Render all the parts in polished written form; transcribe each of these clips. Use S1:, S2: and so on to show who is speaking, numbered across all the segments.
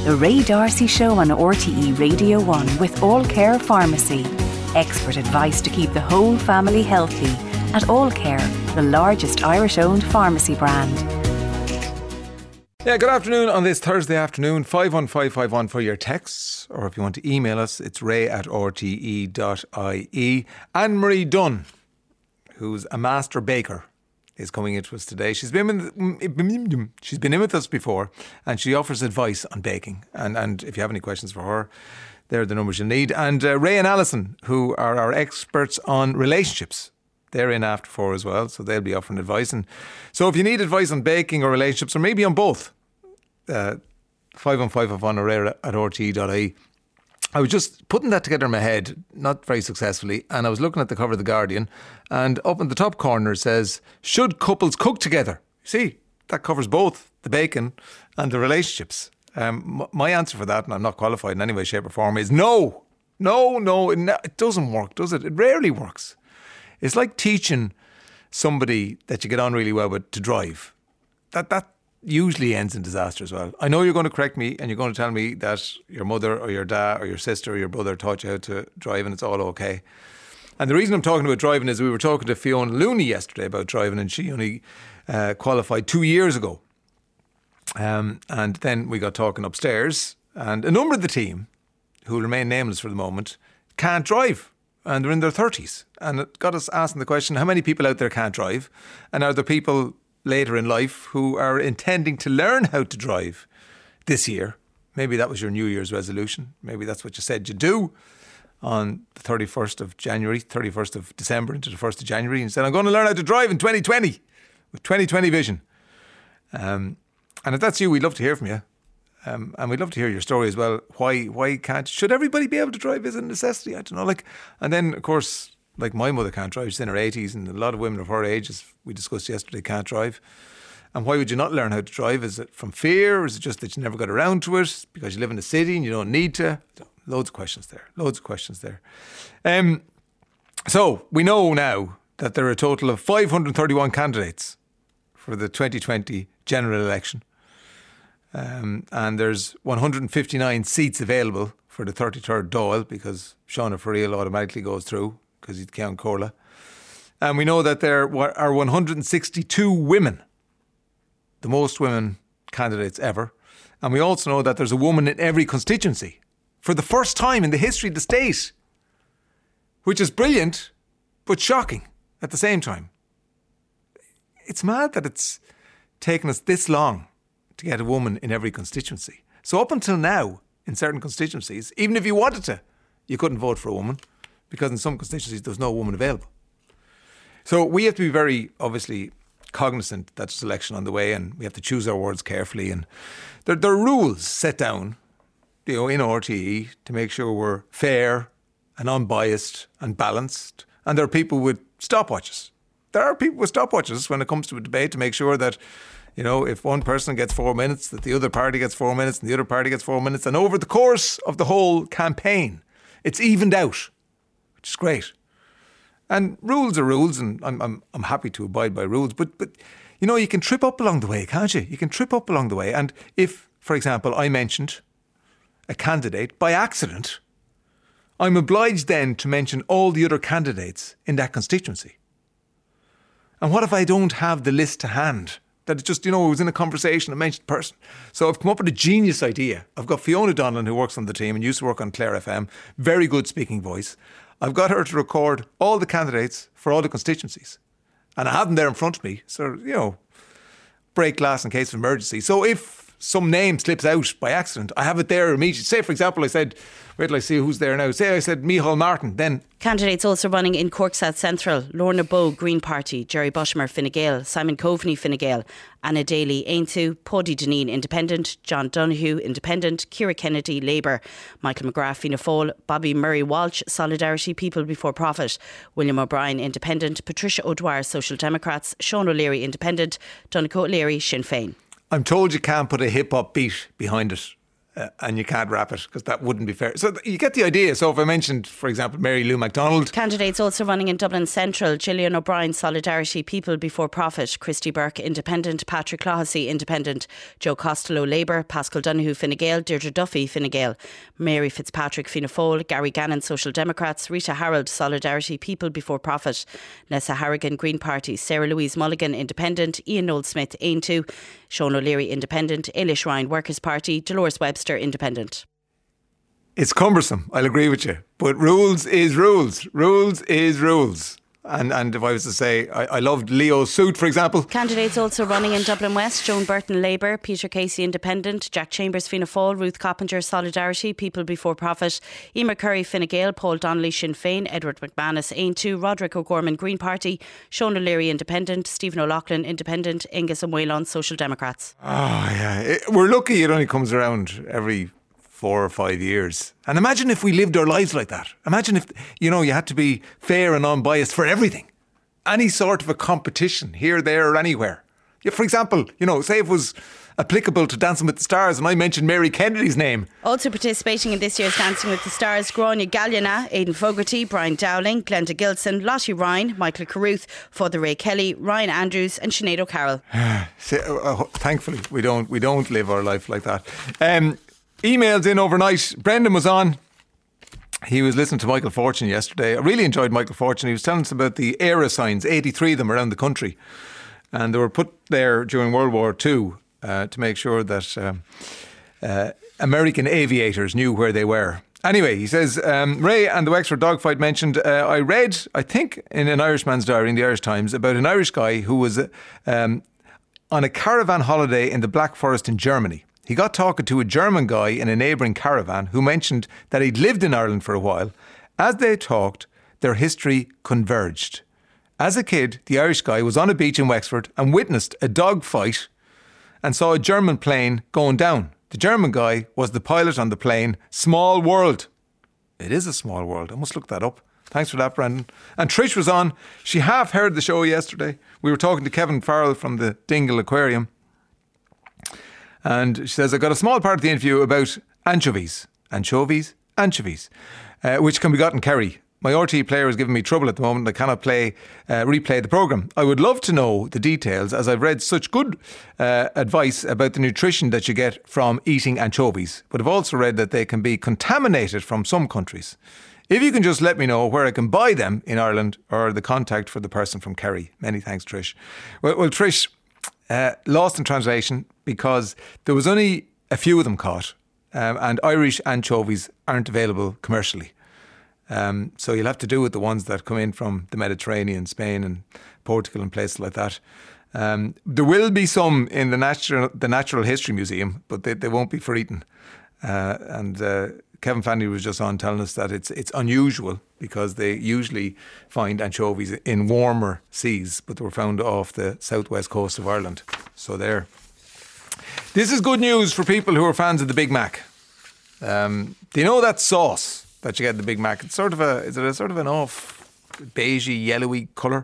S1: The Ray D'Arcy Show on RTE Radio 1 with All Care Pharmacy. Expert advice to keep the whole family healthy at All Care, the largest Irish-owned pharmacy brand.
S2: Yeah, good afternoon on this Thursday afternoon. 51551 for your texts, or if you want to email us, it's ray@rte.ie. Anne-Marie Dunn, who's a master baker, is coming into us today. She's been in with us before, and she offers advice on baking. And if you have any questions for her, they're the numbers you'll need. And Ray and Alison, who are our experts on relationships, they're in after 4 as well, so they'll be offering advice. And so if you need advice on baking or relationships, or maybe on both, 51551 or ray@rte.ie. I was just putting that together in my head, not very successfully, and I was looking at the cover of The Guardian, and up in the top corner it says, should couples cook together? See, that covers both the baking and the relationships. My answer for that, and I'm not qualified in any way, shape or form, is no. No, it doesn't work, does it? It rarely works. It's like teaching somebody that you get on really well with to drive. That usually ends in disaster as well. I know you're going to correct me and you're going to tell me that your mother or your dad or your sister or your brother taught you how to drive and it's all okay. And the reason I'm talking about driving is we were talking to Fiona Looney yesterday about driving, and she only qualified 2 years ago. And then we got talking upstairs, and a number of the team, who will remain nameless for the moment, can't drive. And they're in their 30s. And it got us asking the question, how many people out there can't drive? And are there people later in life who are intending to learn how to drive this year? Maybe that was your New Year's resolution. Maybe that's what you said you'd do on the 31st of January, 31st of December into the 1st of January. And you said, I'm going to learn how to drive in 2020 with 2020 vision. And if that's you, we'd love to hear from you. And we'd love to hear your story as well. Why should everybody be able to drive? Is it a necessity? I don't know. And then, of course, like my mother can't drive. She's in her 80s, and a lot of women of her age, as we discussed yesterday, can't drive. And why would you not learn how to drive? Is it from fear? Or is it just that you never got around to it because you live in the city and you don't need to? Loads of questions there. So we know now that there are a total of 531 candidates for the 2020 general election. And there's 159 seats available for the 33rd Dáil, because Sean Farrell automatically goes through because he'd count Corla. And we know that there are 162 women, the most women candidates ever. And we also know that there's a woman in every constituency for the first time in the history of the state, which is brilliant but shocking at the same time. It's mad that it's taken us this long to get a woman in every constituency. So up until now, in certain constituencies, even if you wanted to, you couldn't vote for a woman, because in some constituencies there's no woman available. So we have to be very, obviously, cognizant that there's election on the way, and we have to choose our words carefully. And there are rules set down, in RTE to make sure we're fair and unbiased and balanced. And there are people with stopwatches. There are people with stopwatches when it comes to a debate to make sure that, if one person gets 4 minutes, that the other party gets 4 minutes and the other party gets 4 minutes. And over the course of the whole campaign, it's evened out, which is great. And rules are rules, and I'm happy to abide by rules. But you can trip up along the way, can't you? You can trip up along the way. And if, for example, I mentioned a candidate by accident, I'm obliged then to mention all the other candidates in that constituency. And what if I don't have the list to hand? That it's just, it was in a conversation, a mentioned person. So I've come up with a genius idea. I've got Fiona Donlan, who works on the team and used to work on Clare FM, very good speaking voice. I've got her to record all the candidates for all the constituencies. And I have them there in front of me. So, break glass in case of emergency. So if some name slips out by accident, I have it there immediately. Say, for example, I said, wait till I see who's there now. Say I said Micheál Martin, then.
S3: Candidates also running in Cork South Central: Lorna Bowe, Green Party; Jerry Bushmer, Fine Gael; Simon Coveney, Fine Gael; Anna Daly, Aintu; Paddy Dineen, Independent; John Donoghue, Independent; Ciara Kennedy, Labour; Michael McGrath, Fianna Fáil; Bobby Murray Walsh, Solidarity, People Before Profit; William O'Brien, Independent; Patricia O'Dwyer, Social Democrats; Sean O'Leary, Independent; Donncha O'Leary, Sinn Féin.
S2: I'm told you can't put a hip-hop beat behind it. and you can't wrap it because that wouldn't be fair. So you get the idea. So if I mentioned, for example, Mary Lou MacDonald.
S3: Candidates also running in Dublin Central: Gillian O'Brien, Solidarity, People Before Profit; Christy Burke, Independent; Patrick Clohessy, Independent; Joe Costello, Labour; Pascal Donoghue, Fine Gael; Deirdre Duffy, Fine Gael; Mary Fitzpatrick, Fianna Fáil; Gary Gannon, Social Democrats; Rita Harold, Solidarity, People Before Profit; Nessa Harrigan, Green Party; Sarah Louise Mulligan, Independent; Ian Noel-Smith, Aontú; Sean O'Leary, Independent; Eilish Ryan, Workers' Party; Dolores Webster, Independent.
S2: It's cumbersome, I'll agree with you. But rules is rules. Rules is rules. And if I was to say, I loved Leo's suit, for example.
S3: Candidates also running in Dublin West: Joan Burton, Labour; Peter Casey, Independent; Jack Chambers, Fianna Fáil; Ruth Coppinger, Solidarity, People Before Profit; Emer Curry, Fine Gael; Paul Donnelly, Sinn Féin; Edward McManus, Aontú; Roderick O'Gorman, Green Party; Sean O'Leary, Independent; Stephen O'Loughlin, Independent; Angus O'Whelan, Social Democrats.
S2: Oh, yeah. We're lucky it only comes around every 4 or 5 years. And imagine if we lived our lives like that. Imagine if, you had to be fair and unbiased for everything. Any sort of a competition, here, there or anywhere. Yeah, for example, say it was applicable to Dancing with the Stars and I mentioned Mary Kennedy's name.
S3: Also participating in this year's Dancing with the Stars: Gráinne Galliana, Aidan Fogarty, Brian Dowling, Glenda Gilson, Lottie Ryan, Michael Carruth, Father Ray Kelly, Ryan Andrews and Sinead O'Carroll.
S2: Thankfully, we don't live our life like that. Emails in overnight. Brendan was on. He was listening to Michael Fortune yesterday. I really enjoyed Michael Fortune. He was telling us about the ERA signs, 83 of them around the country. And they were put there during World War II to make sure that American aviators knew where they were. Anyway, he says, Ray and the Wexford dogfight mentioned, I read, I think, in an Irishman's diary in the Irish Times about an Irish guy who was on a caravan holiday in the Black Forest in Germany. He got talking to a German guy in a neighbouring caravan who mentioned that he'd lived in Ireland for a while. As they talked, their history converged. As a kid, the Irish guy was on a beach in Wexford and witnessed a dog fight and saw a German plane going down. The German guy was the pilot on the plane. Small world. It is a small world. I must look that up. Thanks for that, Brendan. And Trish was on. She half heard the show yesterday. We were talking to Kevin Farrell from the Dingle Aquarium. And she says, I got a small part of the interview about anchovies, which can be got in Kerry. My RTE player is giving me trouble at the moment. I cannot replay the programme. I would love to know the details, as I've read such good advice about the nutrition that you get from eating anchovies. But I've also read that they can be contaminated from some countries. If you can just let me know where I can buy them in Ireland or the contact for the person from Kerry. Many thanks, Trish. Well, Trish, lost in translation because there was only a few of them caught, and Irish anchovies aren't available commercially. So you'll have to do with the ones that come in from the Mediterranean, Spain and Portugal and places like that. There will be some in the Natural History Museum, but they won't be for eating. And Kevin Fanny was just on telling us that it's unusual because they usually find anchovies in warmer seas, but they were found off the southwest coast of Ireland. So there. This is good news for people who are fans of the Big Mac. Do you know that sauce that you get in the Big Mac? It's sort of an off beigey, yellowy colour?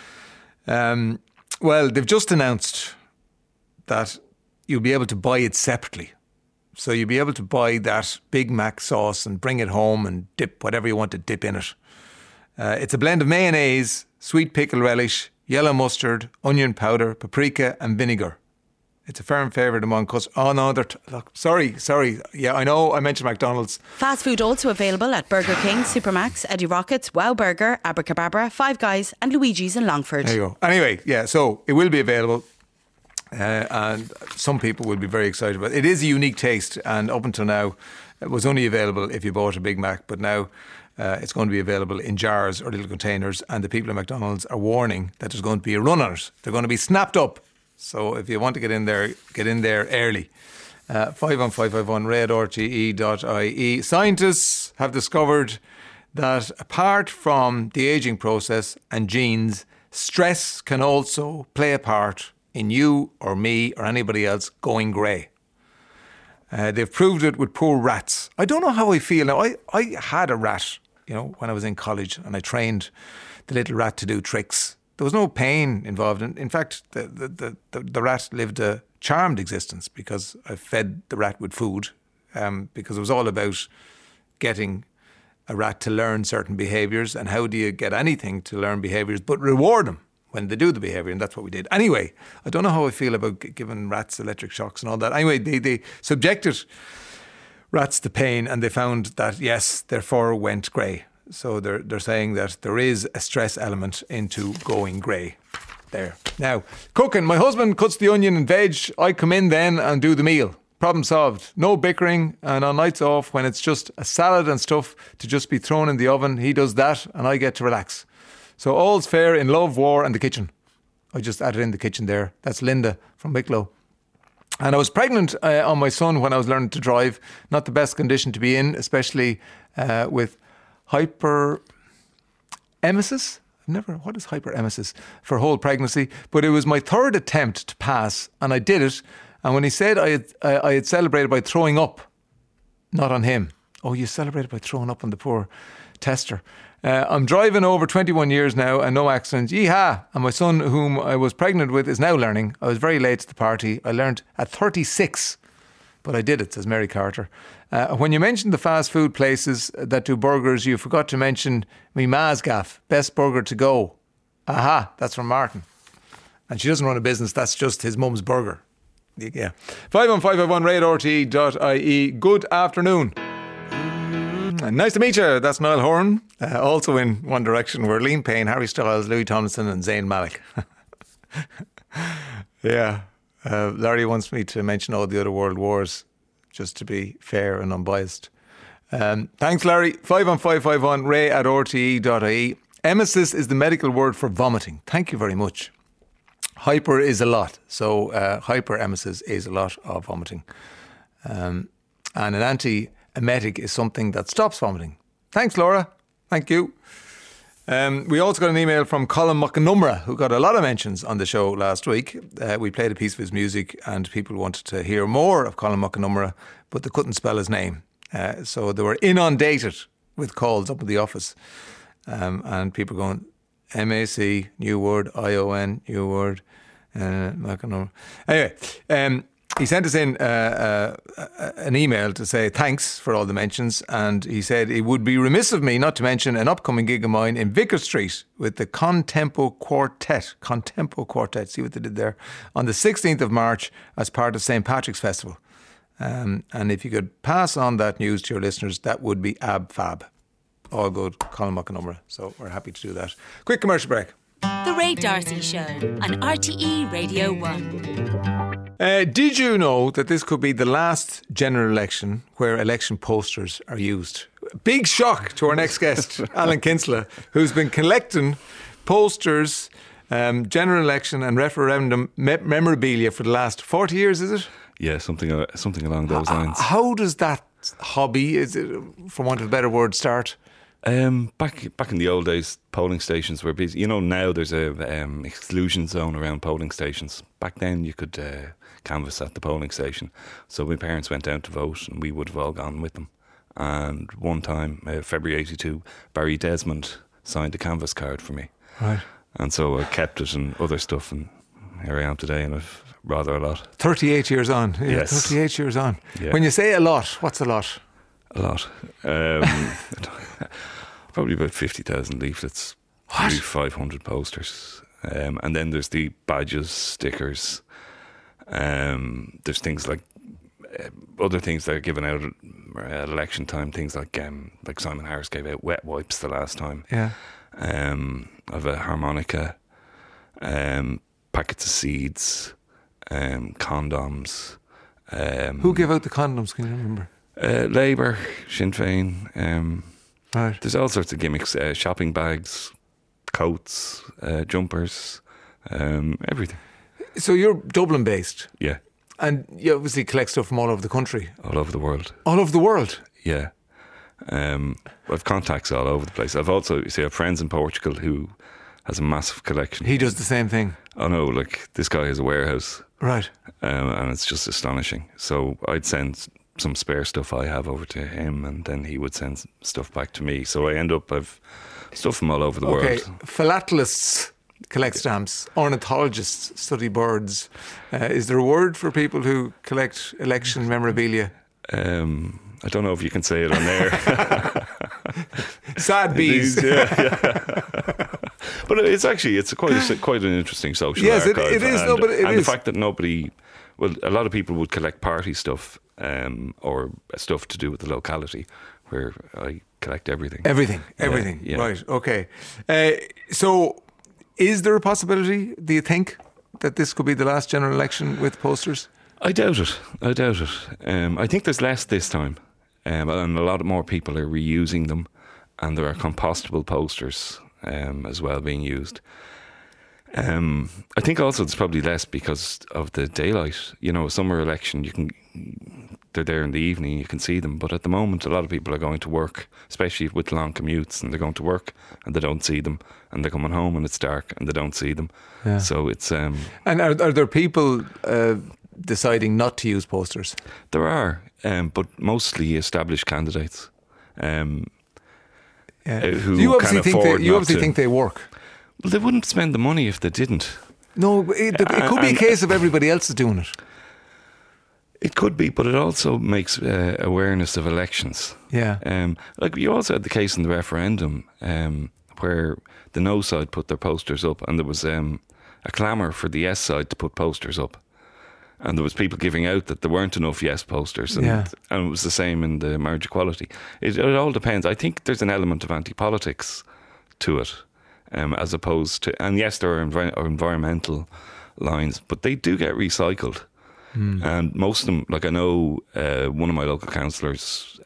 S2: Well, they've just announced that you'll be able to buy it separately. So you'll be able to buy that Big Mac sauce and bring it home and dip whatever you want to dip in it. It's a blend of mayonnaise, sweet pickle relish, yellow mustard, onion powder, paprika and vinegar. It's a firm favourite among customers. Oh no, sorry. Yeah, I know I mentioned McDonald's.
S3: Fast food also available at Burger King, Supermax, Eddie Rockets, Wow Burger, Abracadabra, Five Guys and Luigi's in Longford.
S2: There you go. Anyway, yeah, so it will be available. And some people will be very excited about it. It is a unique taste, and up until now it was only available if you bought a Big Mac, but now it's going to be available in jars or little containers, and the people at McDonald's are warning that there's going to be a run on it. They're going to be snapped up. So if you want to get in there early. 51551 redrte.ie. Scientists have discovered that apart from the ageing process and genes, stress can also play a part in you or me or anybody else going grey. They've proved it with poor rats. I don't know how I feel now. I had a rat, when I was in college, and I trained the little rat to do tricks. There was no pain involved. In fact, the rat lived a charmed existence because I fed the rat with food because it was all about getting a rat to learn certain behaviours, and how do you get anything to learn behaviours but reward them when they do the behaviour, and that's what we did. Anyway, I don't know how I feel about giving rats electric shocks and all that. Anyway, they subjected rats to pain, and they found that, yes, their fur went grey. So they're saying that there is a stress element into going grey there. Now, cooking. My husband cuts the onion and veg. I come in then and do the meal. Problem solved. No bickering, and on nights off when it's just a salad and stuff to just be thrown in the oven, he does that and I get to relax. So all's fair in love, war and the kitchen. I just added in the kitchen there. That's Linda from Wicklow. And I was pregnant on my son when I was learning to drive. Not the best condition to be in, especially with hyperemesis. What is hyperemesis? For whole pregnancy. But it was my third attempt to pass, and I did it. And when he said I had celebrated by throwing up, not on him. Oh, you celebrated by throwing up on the poor tester. I'm driving over 21 years now and no accidents. Yeehaw! And my son, whom I was pregnant with, is now learning. I was very late to the party. I learned at 36, but I did it, says Mary Carter. When you mentioned the fast food places that do burgers, you forgot to mention me ma's gaff, best burger to go. Aha, that's from Martin. And she doesn't run a business, that's just his mum's burger. Yeah. 51551 radioRTE.ie. Good afternoon. Nice to meet you. That's Niall Horan. Also in One Direction were Liam Payne, Harry Styles, Louis Tomlinson and Zayn Malik. Yeah. Larry wants me to mention all the other world wars, just to be fair and unbiased. Thanks, Larry. 51551 ray@rte.ie. Emesis is the medical word for vomiting. Thank you very much. Hyper is a lot. So hyperemesis is a lot of vomiting. And an anti-emetic is something that stops vomiting. Thanks, Laura. Thank you. We also got an email from Colin McNumra, who got a lot of mentions on the show last week. We played a piece of his music and people wanted to hear more of Colin McNumra, but they couldn't spell his name. So they were inundated with calls up at the office. And people going, MAC, new word, ION, new word, McNumra. Anyway, he sent us in an email to say thanks for all the mentions, and he said it would be remiss of me not to mention an upcoming gig of mine in Vicar Street with the Contempo Quartet. Contempo Quartet, see what they did there, on the 16th of March as part of St. Patrick's Festival. And if you could pass on that news to your listeners, that would be ab-fab. All good, Colin McNumra. So we're happy to do that. Quick commercial break.
S4: The Ray D'Arcy Show on RTE Radio 1.
S2: Did you know that this could be the last general election where election posters are used? Big shock to our next guest, Alan Kinsella, who's been collecting posters, general election and referendum memorabilia for the last 40 years, is it?
S5: Yeah, something along those lines.
S2: How does that hobby, is it, for want of a better word, start?
S5: Back in the old days, polling stations were busy. You know, now there's a exclusion zone around polling stations. Back then, you could canvass at the polling station. So my parents went down to vote, and we would have all gone with them. And one time, February '82, Barry Desmond signed a canvas card for me.
S2: Right.
S5: And so I kept it and other stuff, and here I am today, and I've rather a lot.
S2: 38 years on. Yeah,
S5: Yes.
S2: 38 years on.
S5: Yeah.
S2: When you say a lot, what's a lot?
S5: A lot. Probably about 50,000 leaflets.
S2: What?
S5: Maybe 500 posters. And then there's the badges, stickers. There's things like other things that are given out at election time. Things like Simon Harris gave out wet wipes the last time.
S2: Yeah.
S5: Of a harmonica, packets of seeds, condoms.
S2: Who gave out the condoms? Can you remember?
S5: Labour, Sinn Féin.
S2: Right.
S5: There's all sorts of gimmicks. Shopping bags, coats, jumpers, everything.
S2: So you're Dublin based,
S5: Yeah,
S2: and you obviously collect stuff from all over the country.
S5: all over the world.
S2: All over the world?
S5: Yeah. I've contacts all over the place. I've also, I have friends in Portugal who has a massive collection.
S2: He does the same thing.
S5: Oh no, like this guy has a warehouse.
S2: Right.
S5: And it's just astonishing. So I'd send some spare stuff I have over to him, and then he would send stuff back to me. So I end up, I've stuff from all over the
S2: Okay,
S5: world.
S2: philatelists collect stamps. Ornithologists study birds. Is there a word for people who collect election memorabilia?
S5: I don't know if you can say it on there.
S2: Sad bees.
S5: But it's quite an interesting social
S2: Yes,
S5: archive.
S2: it is.
S5: The fact that a lot of people would collect party stuff or stuff to do with the locality, where I collect everything.
S2: Everything.
S5: Yeah.
S2: Right, okay. So is there a possibility, do you think, that this could be the last general election with posters?
S5: I doubt it. I think there's less this time, and a lot more people are reusing them, and there are compostable posters as well being used. I think also it's probably less because of the daylight. You know, a summer election, they're there in the evening, you can see them. But at the moment, a lot of people are going to work, especially with long commutes, and they're going to work and they don't see them, and they're coming home and it's dark and they don't see them. Yeah. So it's
S2: and are there people deciding not to use posters?
S5: There are, but mostly established candidates. Who
S2: you obviously think they work.
S5: Well, they wouldn't spend the money if they didn't.
S2: No, it could be a case of everybody else is doing it.
S5: It could be, but it also makes awareness of elections.
S2: Yeah.
S5: Like you also had the case in the referendum where the no side put their posters up, and there was a clamour for the yes side to put posters up. And there was people giving out that there weren't enough yes posters, and it was the same in the marriage equality. It all depends. I think there's an element of anti-politics to it, as opposed to, and yes, there are environmental lines, but they do get recycled. And most of them, like I know one of my local councillors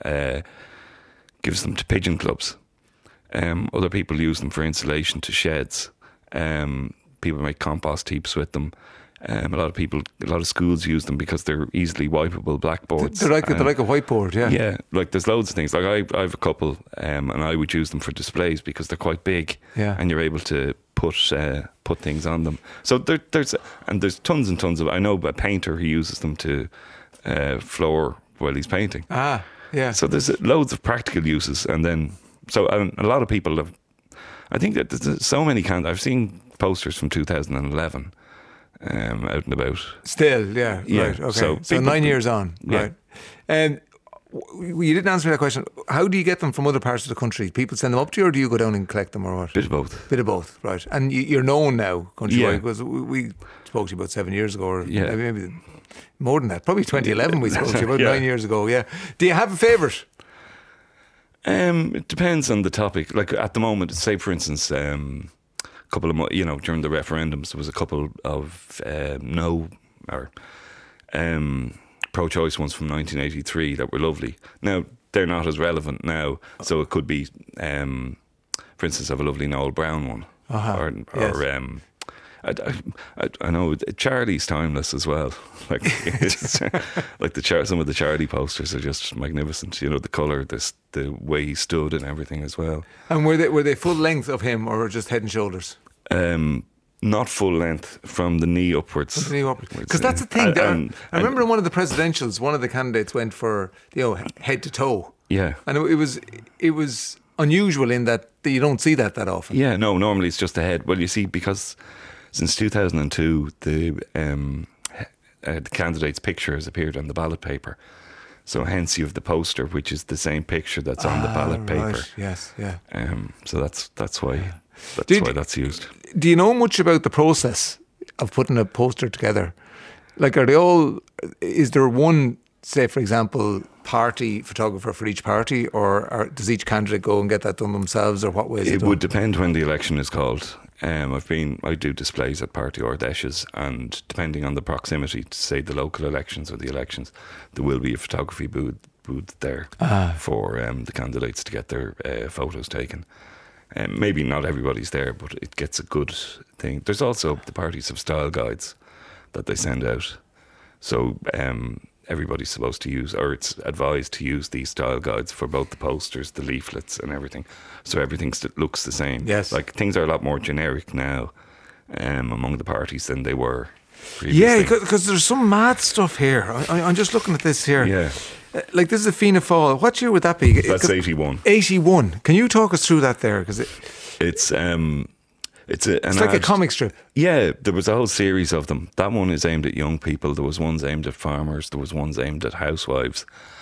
S5: gives them to pigeon clubs. Other people use them for insulation to sheds. People make compost heaps with them. A lot of schools use them because they're easily wipeable blackboards.
S2: They're like a whiteboard, yeah.
S5: Yeah, like there's loads of things. Like I have a couple, and I would use them for displays because they're quite big, and you're able to put things on them. So there's tons and tons of. I know a painter who uses them to floor while he's painting.
S2: Ah, yeah.
S5: So there's loads of practical uses, and then a lot of people have. I think that there's so many I've seen posters from 2011. Out and about.
S2: Still, yeah. Right, okay. So 9 years on, right. And you didn't answer that question. How do you get them from other parts of the country? People send them up to you, or do you go down and collect them, or what?
S5: Bit of both.
S2: Bit of both, right. And you're known now countrywide, because we spoke to you about 7 years ago, or maybe more than that. Probably 2011 we spoke to you, about 9 years ago, yeah. Do you have a favourite?
S5: It depends on the topic. Like at the moment, say for instance, couple of during the referendums there was a couple of pro-choice ones from 1983 that were lovely. Now they're not as relevant now, so it could be for instance I have a lovely Noel Brown one, I know Charlie's timeless as well. Like like some of the Charlie posters are just magnificent. You know, the colour, the way he stood and everything as well.
S2: And were they full length of him or just head and shoulders?
S5: Not full length, from the knee upwards.
S2: From the knee upwards. Because that's the thing. I remember in one of the presidentials, one of the candidates went for head to toe.
S5: Yeah,
S2: and it was unusual in that you don't see that often.
S5: Yeah, no. Normally it's just the head. Well, you see, because since 2002, the candidate's picture has appeared on the ballot paper. So hence you have the poster, which is the same picture that's on the ballot paper.
S2: Right. Yes, yeah.
S5: So that's why that's used.
S2: Do you know much about the process of putting a poster together? Like, is there one, say for example, party photographer for each party, or does each candidate go and get that done themselves, or what way is it done?
S5: It would depend when the election is called. I do displays at Party Ardèches, and depending on the proximity to, say, the local elections or the elections, there will be a photography booth there for the candidates to get their photos taken. Maybe not everybody's there, but it gets a good thing. There's also the parties have style guides that they send out. So everybody's supposed to use, or it's advised to use these style guides for both the posters, the leaflets and everything. So everything looks the same.
S2: Yes.
S5: Like things are a lot more generic now among the parties than they were previously.
S2: Yeah, because there's some mad stuff here. I'm just looking at this here.
S5: Yeah.
S2: Like this is a Fianna Fáil. What year would that be?
S5: That's 81.
S2: 81. Can you talk us through that there? Because
S5: it's
S2: like a comic strip.
S5: Yeah, there was a whole series of them. That one is aimed at young people. There was ones aimed at farmers. There was ones aimed at housewives.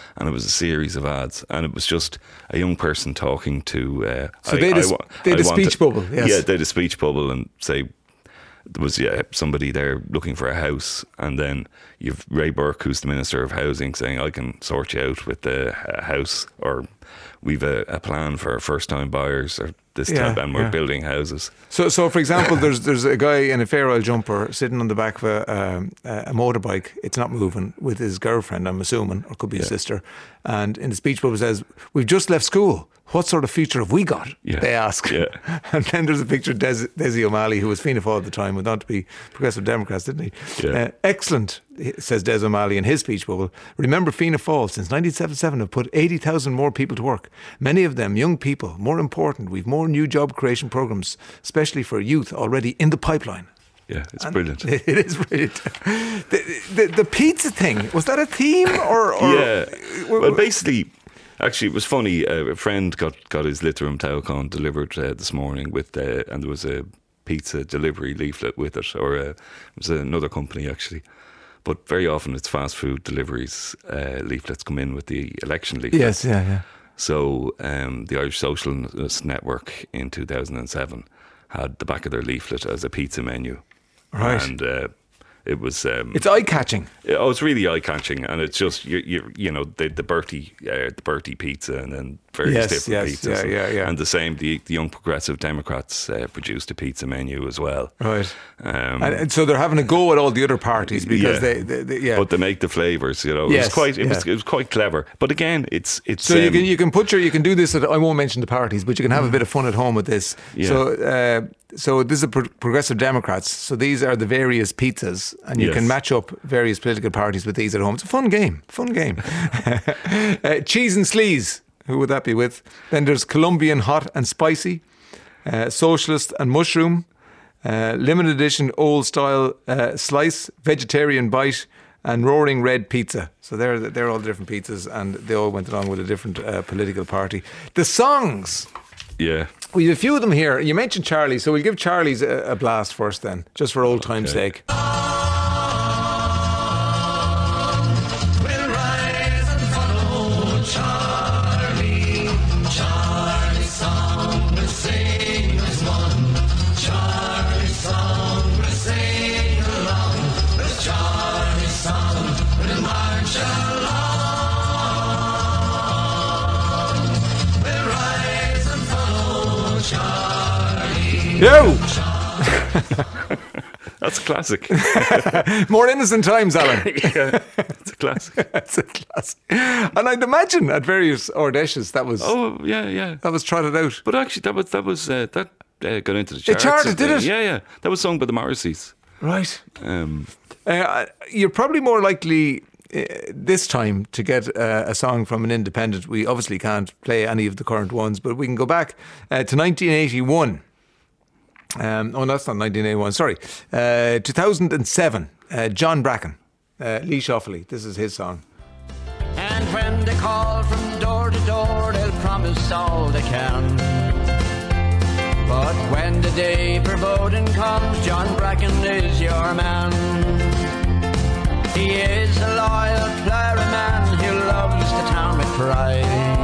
S5: and it was a series of ads, and it was just a young person talking to.
S2: So they had a speech bubble. Yes.
S5: Yeah, they had a speech bubble, and say there was somebody there looking for a house, and then you've Ray Burke, who's the Minister of Housing, saying, I can sort you out with the house, or we've a plan for first-time buyers, or this type, and we're building houses.
S2: So for example, there's a guy in a fair oil jumper sitting on the back of a motorbike. It's not moving, with his girlfriend, I'm assuming, or could be his sister. And in the speech bubble says, "We've just left school. What sort of future have we got?" They ask.
S5: Yeah.
S2: And then there's a picture of Desi O'Malley, who was Fianna Fáil at the time, went on to be Progressive Democrats, didn't he?
S5: Yeah.
S2: Excellent, says Des O'Malley in his speech bubble. "Remember, Fianna Fáil since 1977 have put 80,000 more people to work. Many of them young people. More important, we've more new job creation programmes, especially for youth, already in the pipeline."
S5: Yeah, it's brilliant.
S2: It is brilliant. The pizza thing, was that a theme? Or
S5: yeah. Well, basically, actually, it was funny. A friend got his Lithium Taucon delivered this morning and there was a pizza delivery leaflet with it, or it was another company actually. But very often it's fast food deliveries leaflets come in with the election leaflet.
S2: Yes, yeah.
S5: So the Irish Socialist Network in 2007 had the back of their leaflet as a pizza menu.
S2: Right.
S5: And it was...
S2: it's eye-catching.
S5: It's really eye-catching, and it's just, you know, the Bertie pizza, and then various different pizzas.
S2: Yeah.
S5: And the same, the Young Progressive Democrats produced a pizza menu as well.
S2: Right. And so they're having a go at all the other parties because they
S5: But they make the flavours, you know. It was quite clever. But again, it's
S2: so you can do this. I won't mention the parties, but you can have a bit of fun at home with this. Yeah. So this is Progressive Democrats. So these are the various pizzas, and you can match up various political parties with these at home. It's a fun game. Cheese and Sleaze. Who would that be with? Then there's Colombian Hot and Spicy, Socialist and Mushroom, Limited Edition Old Style Slice, Vegetarian Bite, and Roaring Red Pizza. So they're all different pizzas, and they all went along with a different political party. The songs.
S5: Yeah.
S2: We have a few of them here. You mentioned Charlie, so we'll give Charlie's a blast first then, just for old time's sake. Yo!
S5: That's a classic.
S2: More innocent times, Alan.
S5: Yeah, it's a classic.
S2: It's a classic. And I'd imagine at various Ardèches that was...
S5: Oh, yeah.
S2: That was trotted out.
S5: But actually, that got into the charts.
S2: It charted, did it?
S5: Yeah. That was sung by the Morrisseys.
S2: Right. You're probably more likely... this time to get a song from an independent. We obviously can't play any of the current ones, but we can go back to 1981. That's not 1981, sorry. 2007. John Bracken, Lee Shoffley. This is his song.
S6: And when they call from door to door, they'll promise all they can. But when the day for voting comes, John Bracken is your man. He is a loyal player, a man who loves the town with pride.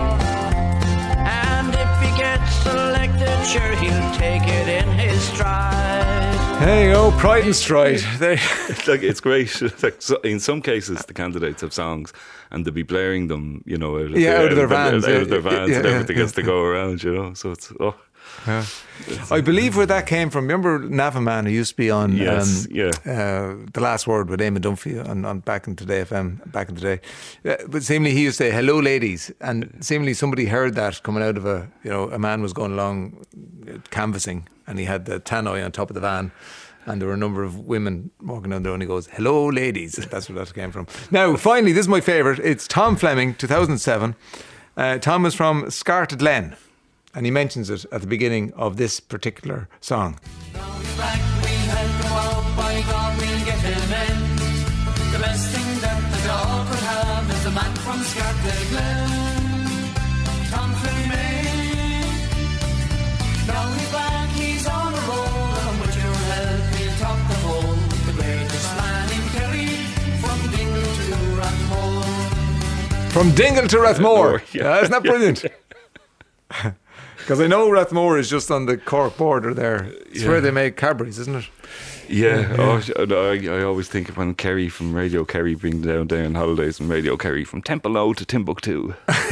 S6: And if he gets selected, sure he'll take it in his stride.
S2: Hey, pride and stride.
S5: It's great. Like, so in some cases, the candidates have songs, and they'll be blaring them, you know, out of their vans, and everything gets to go around, you know. So it's
S2: I believe where that came from. Remember Navaman, who used to be on
S5: The
S2: Last Word with Eamon Dunphy on back in Today FM back in the day. But seemingly he used to say hello ladies, and seemingly somebody heard that coming out of a man was going along canvassing, and he had the tannoy on top of the van, and there were a number of women walking down there, and he goes, hello ladies. That's where that came from. Now finally, this is my favourite. It's Tom Fleming, 2007. Tom is from Scarta Glen, and he mentions it at the beginning of this particular song.
S7: Now he's back, we had go out, by God we'll get him in. The best thing that the dog could have is a man from Scarta Glen, Tom Fleming. Now he's back, he's on a roll, and with your help he'll top the whole. The greatest man in Kerry, from Dingle to Rathmole.
S2: From Dingle to Rathmore.
S5: Yeah.
S2: Isn't that brilliant? Because I know Rathmore is just on the Cork border there. It's where they make Cadbury's, isn't it?
S5: Yeah. I always think of when Kerry from Radio Kerry bring down holidays and Radio Kerry from Templeow to Timbuktu.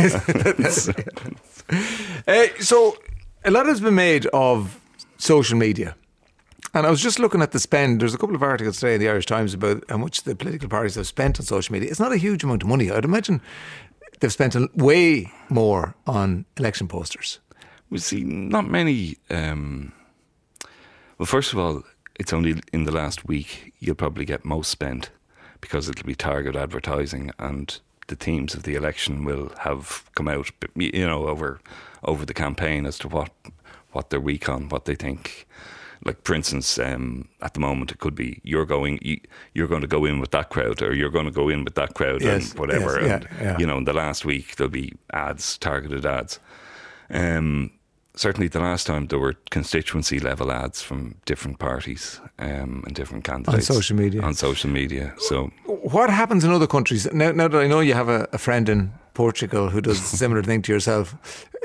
S2: So a lot has been made of social media. And I was just looking at the spend. There's a couple of articles today in the Irish Times about how much the political parties have spent on social media. It's not a huge amount of money. I'd imagine they've spent way more on election posters.
S5: We see not many. Well, first of all, it's only in the last week you'll probably get most spent because it'll be target advertising and the themes of the election will have come out, over the campaign as to what they're weak on, what they think. Like, for instance, at the moment it could be you're going to go in with that crowd, or you're going to go in with that crowd, and whatever.
S2: Yes,
S5: and in the last week there'll be ads, targeted ads. Certainly, the last time there were constituency level ads from different parties and different candidates
S2: on social media.
S5: So,
S2: what happens in other countries? Now that I know you have a friend in Portugal who does a similar thing to yourself,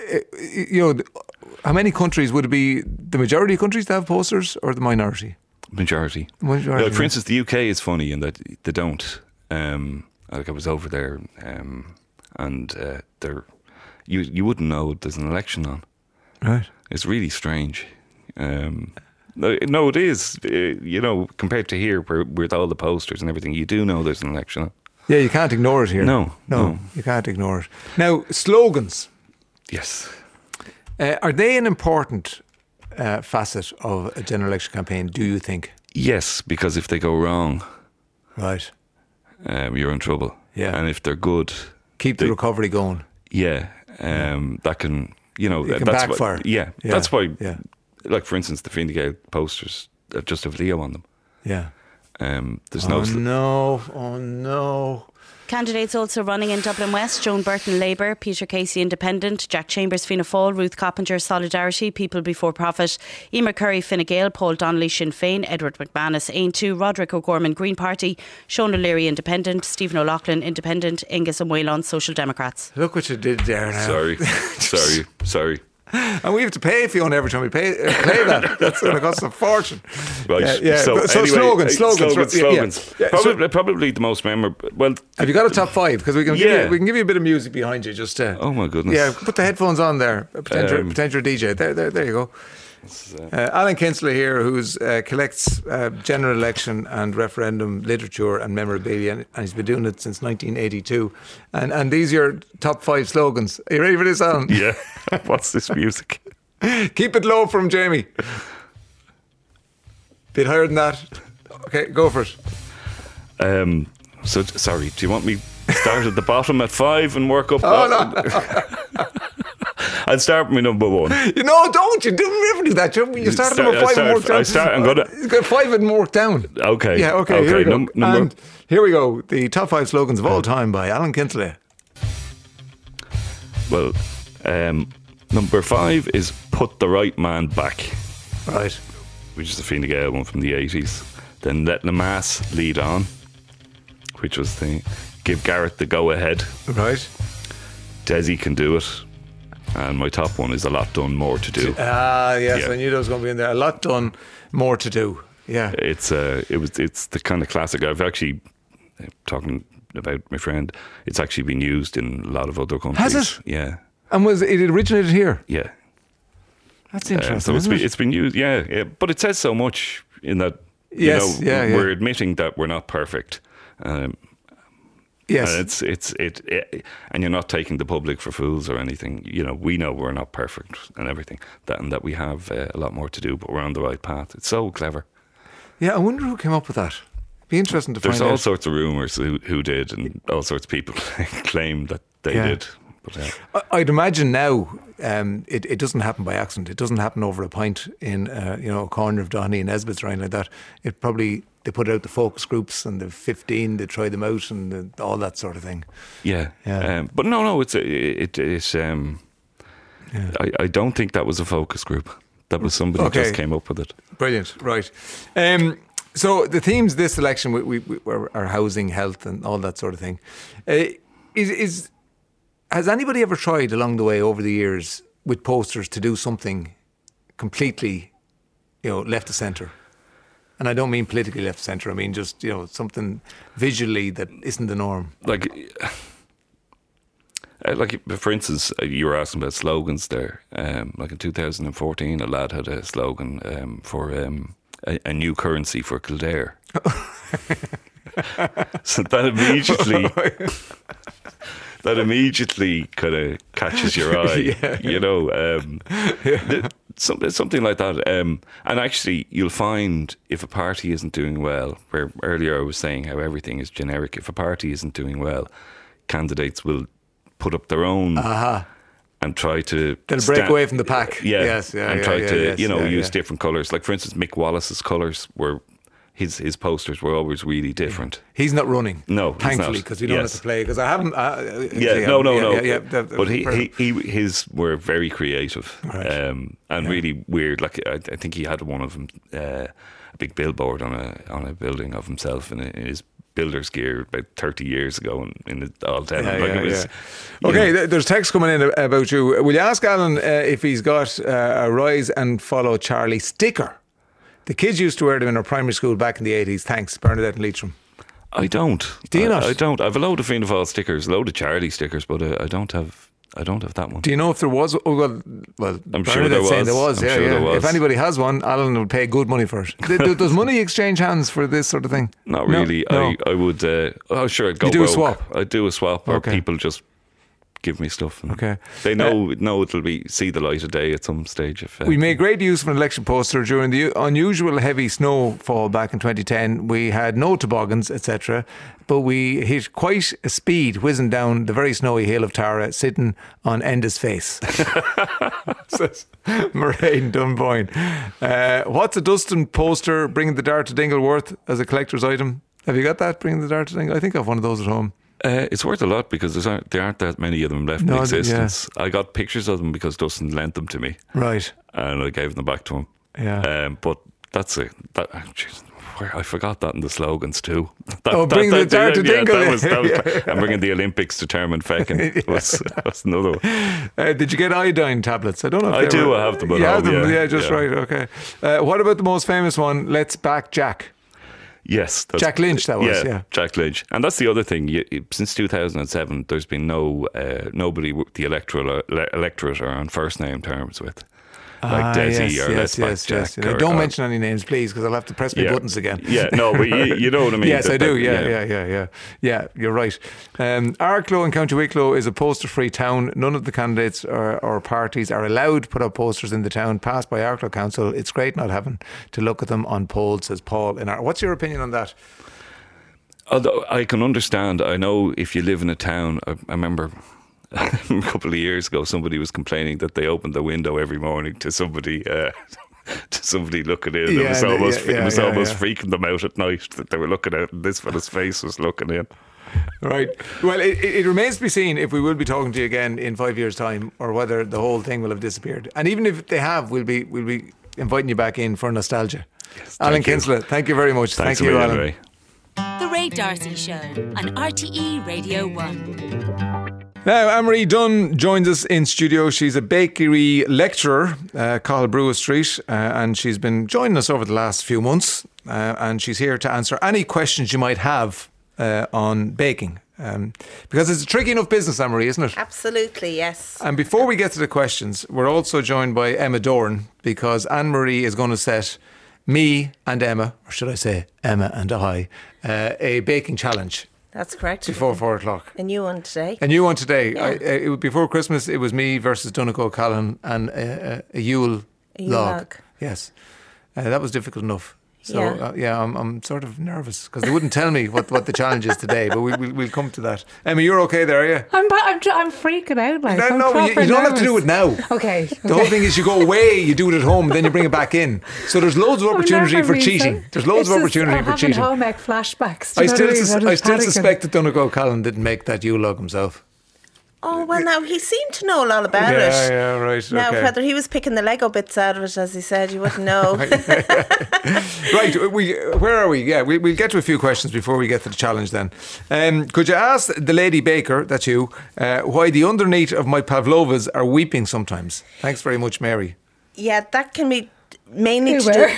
S2: how many countries would it be? The majority of countries that have posters, or the minority?
S5: Majority. Like, for instance, the UK is funny in that they don't. Like, I was over there, and you wouldn't know there's an election on.
S2: Right.
S5: It's really strange. No, it is. Compared to here, where with all the posters and everything, you do know there's an election on.
S2: Yeah, you can't ignore it here.
S5: No,
S2: you can't ignore it. Now, slogans.
S5: Yes.
S2: Are they an important facet of a general election campaign, do you think?
S5: Yes, because if they go wrong,
S2: right,
S5: you're in trouble.
S2: Yeah.
S5: And if they're good,
S2: keep the recovery going.
S5: Yeah, that can,
S2: it can
S5: that's
S2: backfire.
S5: That's why, like, for instance, the Fine Gael posters just have Leo on them.
S2: Yeah.
S5: There's
S2: Oh no.
S3: Candidates also running in Dublin West: Joan Burton, Labour; Peter Casey, Independent; Jack Chambers, Fianna Fáil; Ruth Coppinger, Solidarity; People Before Profit; Emer Curry, Fine Gael; Paul Donnelly, Sinn Féin; Edward McManus, Aontú; Roderick O'Gorman, Green Party; Sean O'Leary, Independent; Stephen O'Loughlin, Independent; Angus O'Whalon, Social Democrats.
S2: Look what you did there now.
S5: Sorry.
S2: And we have to pay Fiona every time we play that. That's going to cost a fortune.
S5: Right.
S2: Yeah. So
S5: anyway,
S2: slogans.
S5: Yeah. Probably the most memorable. Well,
S2: have you got a top five? Because we can give you a bit of music behind you. Just
S5: oh my goodness.
S2: Yeah, put the headphones on there. Potential DJ. There you go. Alan Kinsley here, who collects general election and referendum literature and memorabilia, and he's been doing it since 1982. And these are your top five slogans. Are you ready for this, Alan?
S5: Yeah. What's this music?
S2: Keep it low from Jamie. Bit higher than that. Okay, go for it.
S5: So, sorry, do you want me to start at the bottom at 5 and work up?
S2: Oh, no.
S5: I'll start with my number 1.
S2: Don't you? Never do that. You start at number 5 and work down.
S5: I'm going to...
S2: Got 5 and work down.
S5: Okay.
S2: Yeah, okay. Here we go.
S5: And
S2: here we go. The top 5 slogans of all time by Alan Kinsley.
S5: Well, number 5 is Put the Right Man Back.
S2: Right.
S5: Which is the Fine Gael one from the 80s. Then Let the Mass Lead On, which was the Give Garrett the Go Ahead.
S2: Right.
S5: Desi Can Do It. And my top one is A Lot Done, More to Do.
S2: Yes, I knew that was going to be in there. A lot done, more to do. Yeah.
S5: It's the kind of classic. I've actually, talking about my friend, it's actually been used in a lot of other countries.
S2: Has it?
S5: Yeah.
S2: And was it originated here?
S5: Yeah.
S2: That's interesting.
S5: So it's been used, yeah. But it says so much in that, we're admitting that we're not perfect.
S2: Yes.
S5: And and you're not taking the public for fools or anything. We know we're not perfect and everything, and that we have a lot more to do, but we're on the right path. It's so clever.
S2: Yeah, I wonder who came up with that. It'd be interesting to find out.
S5: There's all sorts of rumours who did, and all sorts of people claim that they did. But,
S2: I'd imagine now it doesn't happen by accident. It doesn't happen over a pint in a corner of Dohney and Nesbitt's or anything like that. It probably, they put out the focus groups and the 15, they try them out and all that sort of thing.
S5: Yeah. But no, it's I don't think that was a focus group. That was somebody who just came up with it.
S2: Brilliant, right. So the themes this election we are housing, health and all that sort of thing. Is has anybody ever tried along the way over the years with posters to do something completely, left of centre? And I don't mean politically left of centre. I mean just, something visually that isn't the norm.
S5: Like, for instance, you were asking about slogans there. Like in 2014, a lad had a slogan for a new currency for Kildare. So that immediately kind of catches your eye, something like that. And actually, you'll find if a party isn't doing well, where earlier I was saying how everything is generic, if a party isn't doing well, candidates will put up their own and try to...
S2: They'll break away from the pack.
S5: Yeah, try to use different colours. Like, for instance, Mick Wallace's colours were... His posters were always really different.
S2: He's not running.
S5: No,
S2: thankfully, because we don't have to play. Because I haven't.
S5: But his were very creative,
S2: right.
S5: and really weird. Like I think he had one of them, a big billboard on a building of himself in his builder's gear about 30 years ago in the old town.
S2: Okay, there's text coming in about you. Will you ask Alan if he's got a Rise and Follow Charlie sticker? The kids used to wear them in our primary school back in the 80s. Thanks, Bernadette and Leitrim.
S5: I don't.
S2: Do you not?
S5: I don't. I have a load of Fianna Fáil stickers, a load of Charlie stickers, but I don't have that one.
S2: Do you know if there was? Well,
S5: I'm sure there was.
S2: There was. There was. If anybody has one, Alan would pay good money for it. Does money exchange hands for this sort of thing?
S5: Not really.
S2: No.
S5: I would. Sure. I'd go.
S2: You do
S5: broke.
S2: a swap.
S5: I'd do a swap, or people just give me stuff. They know it'll see the light of day at some stage.
S2: We made great use of an election poster during the unusual heavy snowfall back in 2010. We had no toboggans, etc., but we hit quite a speed whizzing down the very snowy hill of Tara, sitting on Enda's face. Says Mairead Dunboyne. What's a Dustin poster bringing the dart to Dingleworth as a collector's item? Have you got that, bringing the dart to Dingle? I think I have one of those at home.
S5: It's worth a lot because there aren't that many of them left in existence. I got pictures of them because Dustin lent them to me.
S2: Right.
S5: And I gave them back to him.
S2: Yeah.
S5: But that's it. I forgot that in the slogans too.
S2: Bring the dart to Dingle.
S5: And bringing the Olympics to Termon Feckin was another one.
S2: Did you get iodine tablets? I don't know if
S5: I have them at home.
S2: Have them? Yeah, right. Okay. What about the most famous one? Let's Back Jack.
S5: Yes.
S2: Jack Lynch, that was, yeah.
S5: Jack Lynch. And that's the other thing. Since 2007, there's been nobody the electorate are on first name terms with. Like Desi or Let's Back Jack.
S2: Don't mention any names, please, because I'll have to press my buttons again.
S5: Yeah, no, but you know what I mean.
S2: Yes, I do. Yeah, you're right. Arklow in County Wicklow is a poster-free town. None of the candidates or parties are allowed to put up posters in the town passed by Arklow Council. It's great not having to look at them on polls, says Paul in Arklow. What's your opinion on that?
S5: Although I can understand, I know if you live in a town, I remember a couple of years ago somebody was complaining that they opened the window every morning to somebody looking in. It was almost freaking them out at night that they were looking out and this fella's face was looking in.
S2: Right. Well, it remains to be seen if we will be talking to you again in 5 years' time or whether the whole thing will have disappeared. And even if they have, we'll be inviting you back in for nostalgia. Yes, Alan Kinsella, thank you very much.
S5: Thank
S2: you, Alan.
S5: Ray.
S4: The Ray D'Arcy Show on RTE Radio 1.
S2: Now, Anne-Marie Dunn joins us in studio. She's a bakery lecturer, Cathal Brugha Street, and she's been joining us over the last few months. And she's here to answer any questions you might have on baking. Because it's a tricky enough business, Anne-Marie, isn't it?
S8: Absolutely, yes.
S2: And before we get to the questions, we're also joined by Emma Doran, because Anne-Marie is going to set me and Emma, or should I say Emma and I, a baking challenge.
S8: That's correct.
S2: Before 4 o'clock.
S8: A new one today.
S2: Yeah. Before Christmas, it was me versus Donegal Callan and a Yule log. Yes. That was difficult enough. So, I'm sort of nervous because they wouldn't tell me what the challenge is today, but we'll come to that. Emma, you're okay there, are you?
S9: I'm freaking out. Like,
S2: no, you don't have to do it now.
S9: Okay.
S2: The whole thing is you go away, you do it at home, then you bring it back in. So there's loads of opportunity for cheating. There's loads of opportunity for cheating.
S9: I'm having home ec flashbacks.
S2: I still suspect that Donegal Callan didn't make that Yule log himself.
S8: Oh, well, now he seemed to know a lot about it.
S2: Yeah, right.
S8: Now,
S2: okay.
S8: whether he was picking the Lego bits out of it, as he said, you wouldn't know.
S2: Right, where are we? Yeah, we'll get to a few questions before we get to the challenge then. Could you ask the lady baker, that's you, why the underneath of my pavlovas are weeping sometimes? Thanks very much, Mary.
S8: Yeah, that can be mainly to
S9: Where?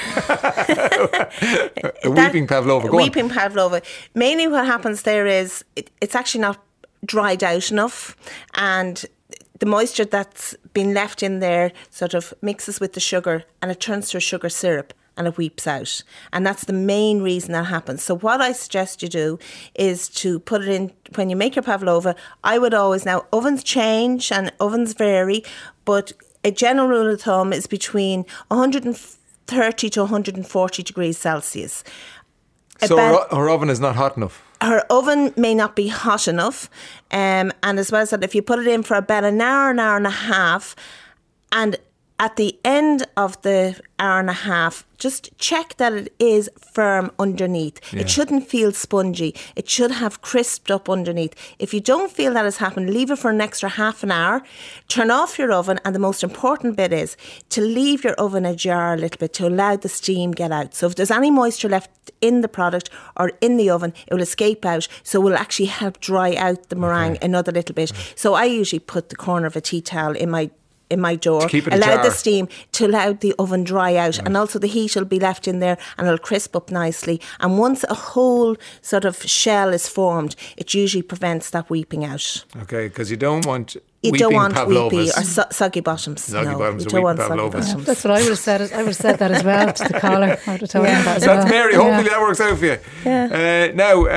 S2: A weeping pavlova, go on.
S8: Weeping pavlova. Mainly what happens there is it's actually not dried out enough, and the moisture that's been left in there sort of mixes with the sugar and it turns to a sugar syrup and it weeps out. And that's the main reason that happens. So what I suggest you do is to put it in, when you make your pavlova, I would always, now ovens change and ovens vary, but a general rule of thumb is between 130 to 140 degrees Celsius.
S2: So her oven is not hot enough?
S8: Her oven may not be hot enough, and as well as that, if you put it in for about an hour and a half, and at the end of the hour and a half, just check that it is firm underneath.
S2: Yeah.
S8: It shouldn't feel spongy. It should have crisped up underneath. If you don't feel that has happened, leave it for an extra half an hour. Turn off your oven, and the most important bit is to leave your oven ajar a little bit to allow the steam get out. So if there's any moisture left in the product or in the oven, it will escape out, so it will actually help dry out the meringue another little bit. So I usually put the corner of a tea towel in my door, allow the steam to allow the oven dry out, and also the heat will be left in there and it'll crisp up nicely. And once a whole sort of shell is formed, it usually prevents that weeping out.
S2: Okay, because you don't want
S8: You
S2: weeping
S8: don't want
S2: pavlovas.
S8: weepy or soggy bottoms.
S2: Soggy
S8: no,
S2: bottoms
S8: you
S2: or
S8: don't want
S2: weeping
S8: soggy
S2: pavlovas.
S8: bottoms.
S9: That's what I would have said. I would have said that as well to the caller. I would have told him that as
S2: That's
S9: well.
S2: Mary. Hopefully that works out for you.
S8: Yeah.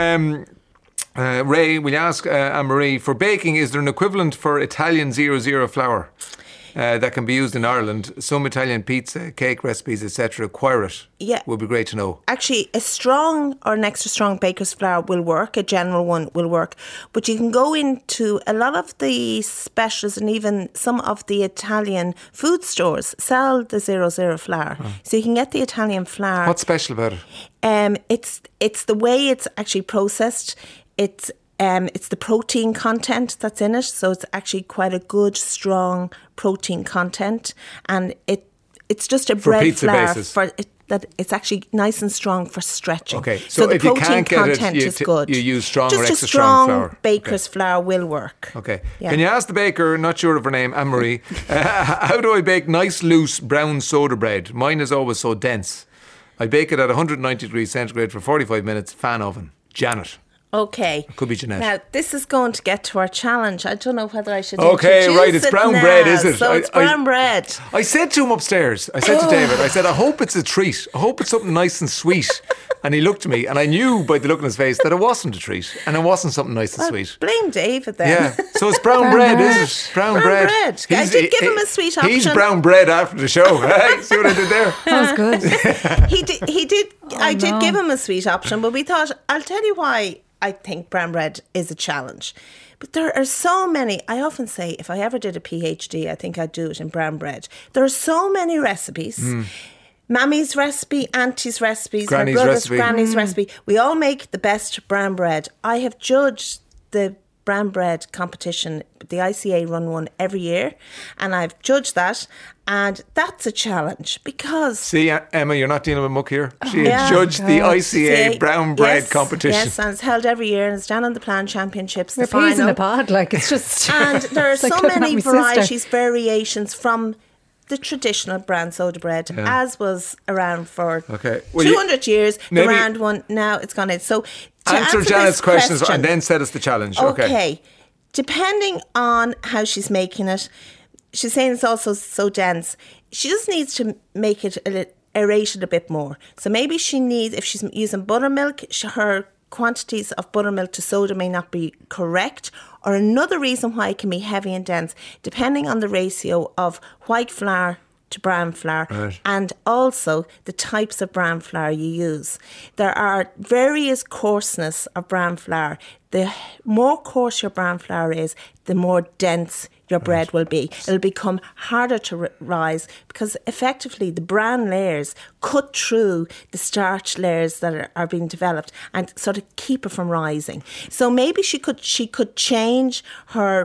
S2: Now, Ray, will you ask Anne-Marie, for baking, is there an equivalent for Italian 00 flour that can be used in Ireland? Some Italian pizza, cake recipes, etc. require it.
S8: Yeah.
S2: Would be great to know.
S8: Actually, a strong or an extra strong baker's flour will work. A general one will work. But you can go into a lot of the specialists and even some of the Italian food stores sell the 00 flour. So you can get the Italian flour.
S2: What's special about it?
S8: It's the way it's actually processed. It's the protein content that's in it, so it's actually quite a good, strong protein content, and it's just a bread
S2: pizza
S8: flour
S2: basis.
S8: that it's actually nice and strong for stretching.
S2: Okay, so
S8: the
S2: if you
S8: protein
S2: can't get it,
S8: content
S2: you
S8: is good.
S2: you use strong
S8: just
S2: or
S8: a
S2: extra strong flour.
S8: baker's flour will work.
S2: Okay.
S8: Yeah.
S2: Can you ask the baker, not sure of her name, Anne-Marie, how do I bake nice, loose, brown soda bread? Mine is always so dense. I bake it at 190 degrees centigrade for 45 minutes, fan oven. Janet.
S8: Okay.
S2: Could be Jeanette.
S8: Now, this is going to get to our challenge. I don't know whether I should
S2: Okay,
S8: introduce
S2: right, it's
S8: it
S2: brown
S8: now.
S2: bread, is it?
S8: So it's brown bread.
S2: I said to him upstairs, I said to David, I said, I hope it's a treat. I hope it's something nice and sweet. And he looked at me, and I knew by the look on his face that it wasn't a treat. And it wasn't something nice and
S8: Well,
S2: sweet.
S8: blame David then.
S2: Yeah, so it's brown bread, is it? Brown bread.
S8: I did give him a sweet option.
S2: He's brown bread after the show. Hey, see what I did there?
S9: That was good.
S8: He did. I did
S9: no.
S8: give him a sweet option, but we thought, I'll tell you why I think brown bread is a challenge. But there are so many. I often say, if I ever did a PhD, I think I'd do it in brown bread. There are so many recipes. Mammy's recipe, Auntie's recipes,
S2: Granny's
S8: my brother's
S2: recipe.
S8: Granny's recipe. We all make the best brown bread. I have judged the brown bread competition. The ICA run one every year, and I've judged that, and that's a challenge because
S2: See, Emma, you're not dealing with muck here. She
S8: Yeah.
S2: had judged the ICA
S8: See,
S2: brown bread
S8: yes,
S2: competition.
S8: Yes, and it's held every year, and it's down on the Plan Championships.
S9: We're
S8: the
S9: peas in
S8: final.
S9: a pod, like it's just.
S8: And there are
S9: it's like
S8: so
S9: looking at
S8: many
S9: my sister.
S8: varieties, variations from the traditional brown soda bread, as was around for
S2: Okay. Well,
S8: 200 years.
S2: maybe-
S8: The round one, now it's gone in. So to
S2: Answer
S8: answer
S2: Janet's
S8: this
S2: questions
S8: question,
S2: and then set us the challenge.
S8: Okay. Depending on how she's making it, she's saying it's also so dense. She just needs to make it aerate it a bit more. So maybe she needs, if she's using buttermilk, her quantities of buttermilk to soda may not be correct. Or another reason why it can be heavy and dense, depending on the ratio of white flour to brown flour,
S2: Right.
S8: and also the types of brown flour you use. There are various coarseness of brown flour. The more coarse your brown flour is, the more dense your bread will be. It'll become harder to rise because effectively the bran layers cut through the starch layers that are being developed and sort of keep it from rising. So maybe she could change her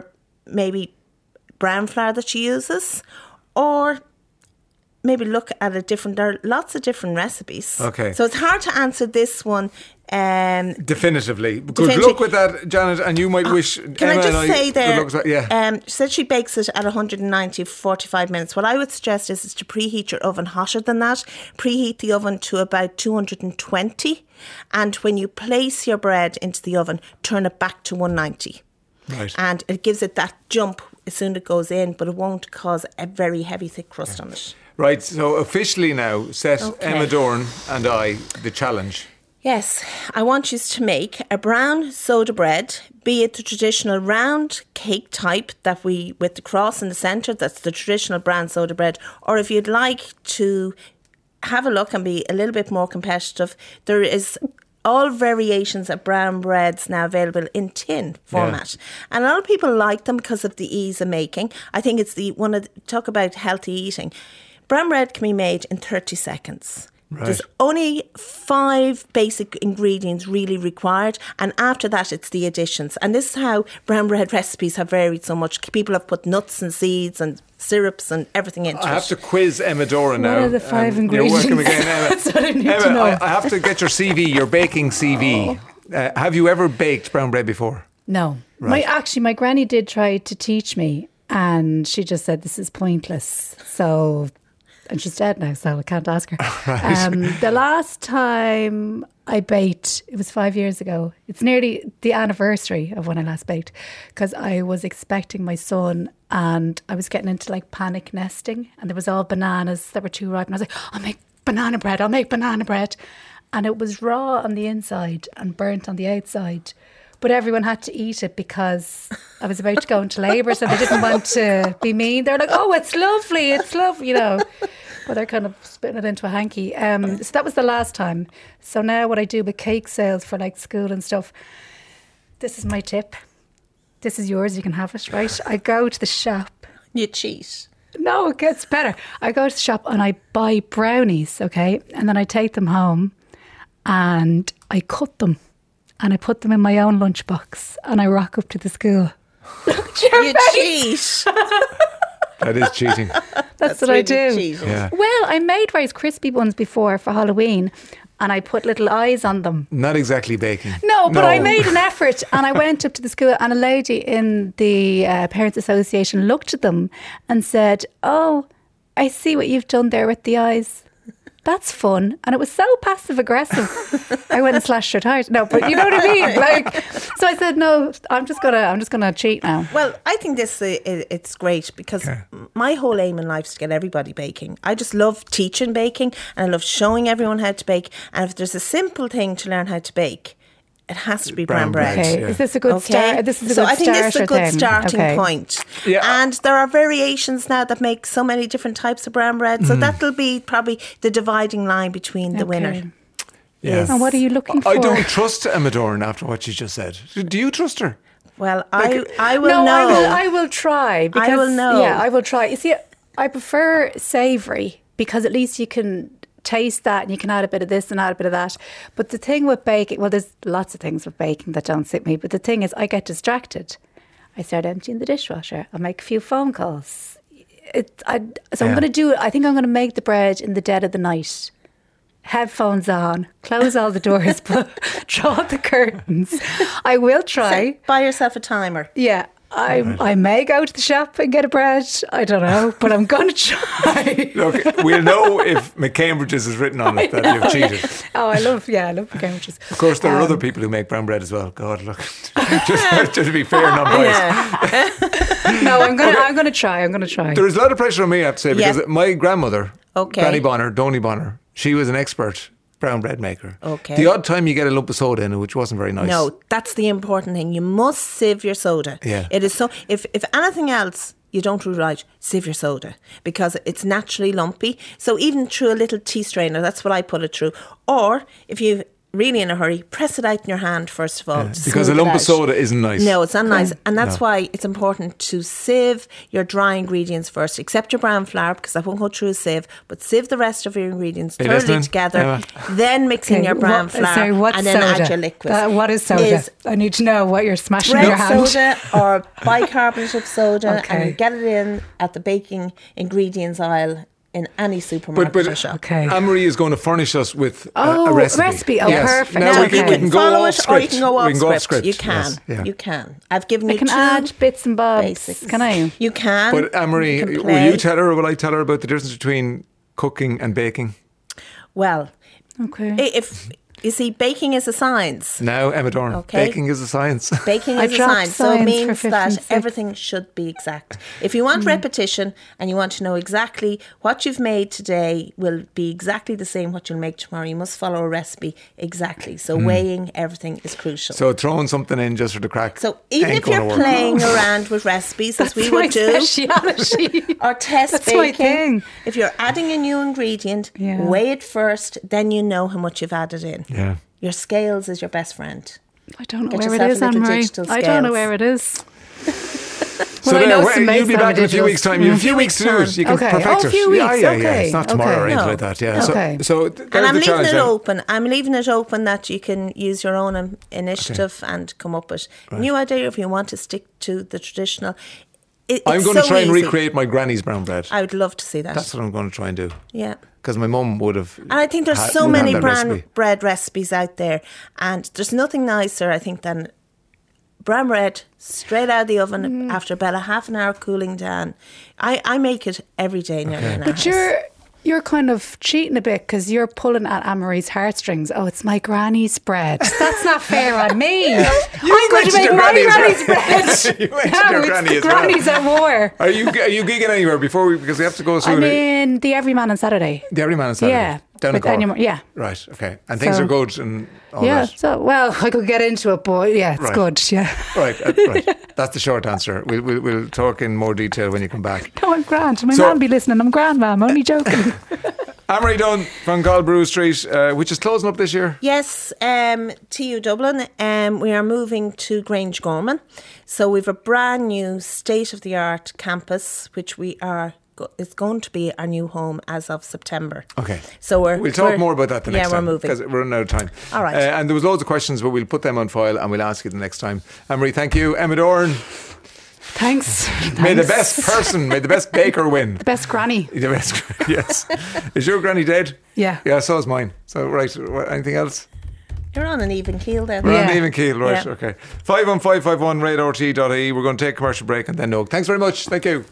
S8: maybe brown flour that she uses, or maybe look at there are lots of different recipes.
S2: Okay.
S8: So it's hard to answer this one.
S2: Definitively. Good luck with that, Janet, and you might wish
S8: Can
S2: Emma
S8: I just say there,
S2: she
S8: said she bakes it at 190 for 45 minutes. What I would suggest is to preheat your oven hotter than that. Preheat the oven to about 220, and when you place your bread into the oven, turn it back to 190.
S2: Right.
S8: And it gives it that jump as soon as it goes in, but it won't cause a very heavy, thick crust on it.
S2: Right, so officially now, set Emma Dorn and I the challenge.
S8: Yes, I want you to make a brown soda bread, be it the traditional round cake type that with the cross in the centre, that's the traditional brown soda bread, or if you'd like to have a look and be a little bit more competitive, there is all variations of brown breads now available in tin format. Yeah. And a lot of people like them because of the ease of making. I think it's talk about healthy eating. Brown bread can be made in 30 seconds. Right. There's only 5 basic ingredients really required, and after that it's the additions. And this is how brown bread recipes have varied so much. People have put nuts and seeds and syrups and everything into it.
S2: I have to quiz Emma Doran now.
S9: What are the 5 ingredients?
S2: You're working again, Emma.
S9: That's what I need
S2: Emma,
S9: to know.
S2: I have to get your CV, your baking CV. Have you ever baked brown bread before?
S9: No.
S2: Right.
S9: My granny did try to teach me, and she just said this is pointless. And she's dead now, so I can't ask her. Right. The last time I baked, it was 5 years ago. It's nearly the anniversary of when I last baked, because I was expecting my son and I was getting into like panic nesting, and there was all bananas that were too ripe, and I was like, I'll make banana bread. And it was raw on the inside and burnt on the outside. But everyone had to eat it because I was about to go into labour, so they didn't want to be mean. They're like, oh, it's lovely, you know. But they're kind of spitting it into a hanky. So that was the last time. So now what I do with cake sales for like school and stuff, this is my tip. This is yours, you can have it, right? I go to the shop.
S8: You cheat.
S9: No, it gets better. I go to the shop and I buy brownies, okay? And then I take them home and I cut them. And I put them in my own lunchbox and I rock up to the school.
S8: You cheat.
S2: That is cheating.
S9: That's what really I do.
S2: Yeah.
S9: Well, I made Rice Krispie buns before for Halloween and I put little eyes on them.
S2: Not exactly baking.
S9: No, but I made an effort and I went up to the school and a lady in the Parents Association looked at them and said, oh, I see what you've done there with the eyes. That's fun. And it was so passive aggressive. I went and slashed her tires. No, but you know what I mean? Like, so I said, no, I'm just gonna cheat now.
S8: Well, I think it's great because my whole aim in life is to get everybody baking. I just love teaching baking and I love showing everyone how to bake. And if there's a simple thing to learn how to bake, it has to be brown bread.
S9: Okay, is this a good start? This is a
S8: so
S9: good
S8: I think this is a good
S9: thing.
S8: starting point. Yeah. And there are variations now that make so many different types of brown bread. So that'll be probably the dividing line between the winner.
S2: Yeah.
S9: And what are you looking for?
S2: I don't trust Emma Doran after what she just said. Do you trust her?
S8: Well, I will know.
S9: I will try. Because,
S8: I will know.
S9: Yeah, I will try. You see, I prefer savoury because at least you can taste that and you can add a bit of this and add a bit of that. But the thing with baking, well, there's lots of things with baking that don't suit me, but the thing is I get distracted. I start emptying the dishwasher. I make a few phone calls. I'm going to do it. I think I'm going to make the bread in the dead of the night. Headphones on, close all the doors, draw the curtains. I will try.
S8: Buy yourself a timer.
S9: Yeah. I may go to the shop and get a bread. I don't know, but I'm going to try.
S2: Look, we'll know if McCambridge's is written on it that you've cheated.
S9: Oh, I love McCambridge's.
S2: Of course, there are other people who make brown bread as well. God, look, just to be fair and non-biased.
S9: No, I'm going to try.
S2: There's a lot of pressure on me, I have to say, because my grandmother, Granny Bonner, Donny Bonner, she was an expert brown bread maker. Okay. The odd time you get a lump of soda in it, which wasn't very nice.
S8: No, that's the important thing. You must sieve your soda.
S2: Yeah.
S8: It is so. If anything else you don't do right, sieve your soda because it's naturally lumpy. So even through a little tea strainer, that's what I put it through. Or if you really in a hurry, press it out in your hand first of all. to
S2: Because a
S8: smooth
S2: lump
S8: it
S2: of
S8: out.
S2: soda isn't nice.
S8: No, it's not nice. And that's
S2: No.
S8: why it's important to sieve your dry ingredients first, except your brown flour, because I won't go through a sieve, but sieve the rest of your ingredients
S2: Are you
S8: thoroughly
S2: listening?
S8: together,
S2: Emma?
S8: then mix in your brown flour,
S9: Sorry, what's
S8: and then
S9: soda?
S8: add your liquid.
S9: What is soda? I need to know what you're smashing in your
S8: Red
S9: hand.
S8: soda or bicarbonate of soda,
S9: Okay.
S8: and you get it in at the baking ingredients aisle in any supermarket or shop.
S9: Okay.
S2: Anne-Marie is going to furnish us with
S9: Oh,
S2: a recipe.
S9: recipe. Oh,
S2: Yes.
S9: perfect.
S2: Now
S8: Now,
S2: we can,
S8: you
S2: we
S8: can
S2: can go
S8: follow
S2: off
S8: it,
S2: script.
S8: or you can go off
S2: we can
S8: script.
S2: Go off script.
S8: You can.
S2: Yes, yeah.
S8: You can. I've given
S9: I
S8: you
S9: can
S8: two
S9: add bits and bobs.
S8: basics.
S9: Can I?
S8: You can.
S2: But Anne-Marie,
S8: You can
S2: will
S8: play.
S2: you tell her or will I tell her about the difference between cooking and baking?
S8: Well,
S9: Okay.
S8: if you see, baking is a science.
S2: Now, Emma Dorn,
S8: Okay.
S2: baking is a science.
S8: Baking
S9: I
S8: is a
S9: dropped
S8: science, so it
S9: science for
S8: means
S9: fifth
S8: that
S9: and sixth.
S8: everything should be exact. If you want repetition and you want to know exactly what you've made today will be exactly the same what you'll make tomorrow, you must follow a recipe exactly. So weighing everything is crucial.
S2: So throwing something in just for the crack.
S8: So even
S2: ain't
S8: if you're
S2: gonna work.
S8: playing around with recipes, as we
S9: That's my
S8: would do,
S9: speciality.
S8: or test
S9: That's my
S8: baking,
S9: thing.
S8: if you're adding a new ingredient,
S9: Yeah.
S8: weigh it first, then you know how much you've added in.
S2: Yeah.
S8: Your scales is your best friend.
S9: I don't know
S8: Get
S9: where it
S8: yourself
S9: is,
S8: a little
S9: Anne-Marie.
S8: digital
S9: I don't know
S8: scales.
S9: where it is.
S2: So
S9: Well, I
S2: there,
S9: know
S2: where-
S9: some
S2: you'll be
S9: mates
S2: back in a few
S9: have
S2: weeks' time. You have a few weeks to do it. You can
S9: Okay.
S2: perfect
S9: Oh, a
S2: it.
S9: few
S2: Yeah,
S9: weeks,
S2: yeah, yeah.
S9: okay.
S2: It's not tomorrow
S9: Okay.
S2: or anything
S8: No.
S2: like that. Yeah.
S9: Okay.
S2: So
S8: And
S2: there's
S8: I'm
S2: the
S8: leaving
S2: challenge
S8: it
S2: then.
S8: open. I'm leaving it open that you can use your own initiative and come up with a new idea if you want to stick to the traditional.
S2: I'm
S8: It's
S2: going to
S8: so
S2: try and
S8: easy.
S2: recreate my granny's brown bread.
S8: I would love to see that.
S2: That's what I'm going to try and do.
S8: Yeah.
S2: Because my mum would have.
S8: And I think there's
S2: had-
S8: so
S2: would have
S8: many
S2: that recipe.
S8: bread recipes out there. And there's nothing nicer, I think, than brown bread straight out of the oven after about a half an hour cooling down. I make it every day nearly in our
S9: But
S8: house.
S9: you're kind of cheating a bit because you're pulling at Anne-Marie's heartstrings. Oh, it's my granny's bread. That's not fair on me. I'm going to
S2: mentioned
S9: make
S2: your
S9: my
S2: granny as
S9: granny's
S2: well.
S9: bread.
S2: You mentioned
S9: No,
S2: your
S9: it's
S2: granny
S9: the
S2: as well.
S9: grannies at war.
S2: Are you gigging anywhere before we? Because we have to go through
S9: I'm in the Everyman on Saturday.
S2: the Everyman on Saturday.
S9: Yeah.
S2: Down in
S9: With
S2: Cork.
S9: Anya Moore, yeah.
S2: Right. Okay. And things
S9: So-
S2: are good and all
S9: Yeah,
S2: that.
S9: so, well, I could get into it, but yeah, it's
S2: Right.
S9: good, yeah.
S2: Right. Right. That's the short answer. We'll talk in more detail when you come back.
S9: No, I'm grand. My
S2: So-
S9: man will be listening. I'm grand, man. I'm only joking.
S2: Anne-Marie Dunn from Galbrew Street, which is closing up this year.
S8: Yes, TU Dublin. We are moving to Grange Gorman. So we've a brand new state-of-the-art campus, which it's going to be our new home as of September.
S2: Okay.
S8: So
S2: we'll talk more about that the next
S8: yeah,
S2: time.
S8: we're moving.
S2: Because we're running out of time.
S8: All right.
S2: And there was loads of questions, but we'll put them on file and we'll ask you the next time. Anne-Marie, thank you. Emma Dorn,
S9: Thanks.
S2: may the
S9: Thanks.
S2: best person, may the best baker win.
S9: The best granny.
S2: The best, yes. Is your granny dead?
S9: Yeah.
S2: Yeah, so is mine. So, right, anything else?
S8: You're on an even keel then.
S2: We're on
S9: Yeah.
S2: an even keel, right,
S8: Yeah.
S2: okay. 51551 radarT.ie. We're going to take a commercial break and then no. Thanks very much. Thank you.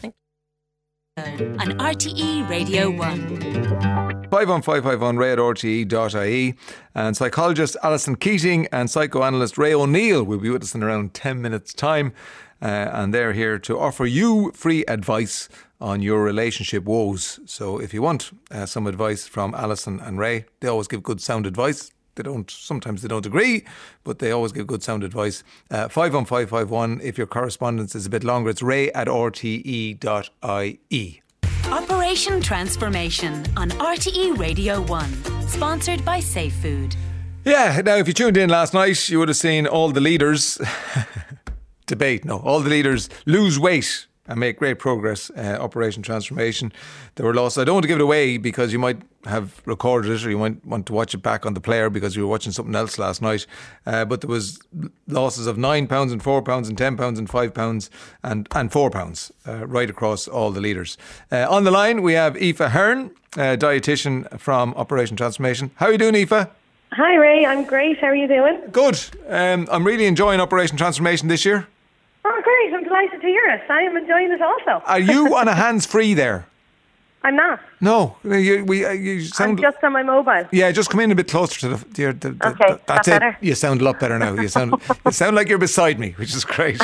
S4: On RTE Radio 1.
S2: 51551 radarT.ie. And psychologist Alison Keating and psychoanalyst Ray O'Neill will be with us in around 10 minutes' time. And they're here to offer you free advice on your relationship woes. So if you want some advice from Alison and Ray, they always give good sound advice. Sometimes they don't agree, but they always give good sound advice. 51551, if your correspondence is a bit longer, it's ray@rte.ie.
S4: Operation Transformation on RTE Radio 1. Sponsored by Safe Food.
S2: Yeah, now if you tuned in last night, you would have seen all the leaders all the leaders lose weight and make great progress. Operation Transformation. There were losses. I don't want to give it away because you might have recorded it or you might want to watch it back on the player because you were watching something else last night. But there was losses of £9 and £4 and £10 and £5 and £4 right across all the leaders. On the line we have Aoife Hearn, dietitian from Operation Transformation. How are you doing, Aoife?
S10: Hi Ray, I'm great. How are you doing?
S2: Good. I'm really enjoying Operation Transformation this year.
S10: Oh, great. I'm delighted to hear it. I am enjoying it also.
S2: Are you on a hands-free there?
S10: I'm not.
S2: No. You sound...
S10: I'm just on my mobile.
S2: Yeah, just come in a bit closer to
S10: Okay,
S2: that's
S10: that
S2: it.
S10: better?
S2: You sound a lot better now. You sound like you're beside me, which is great.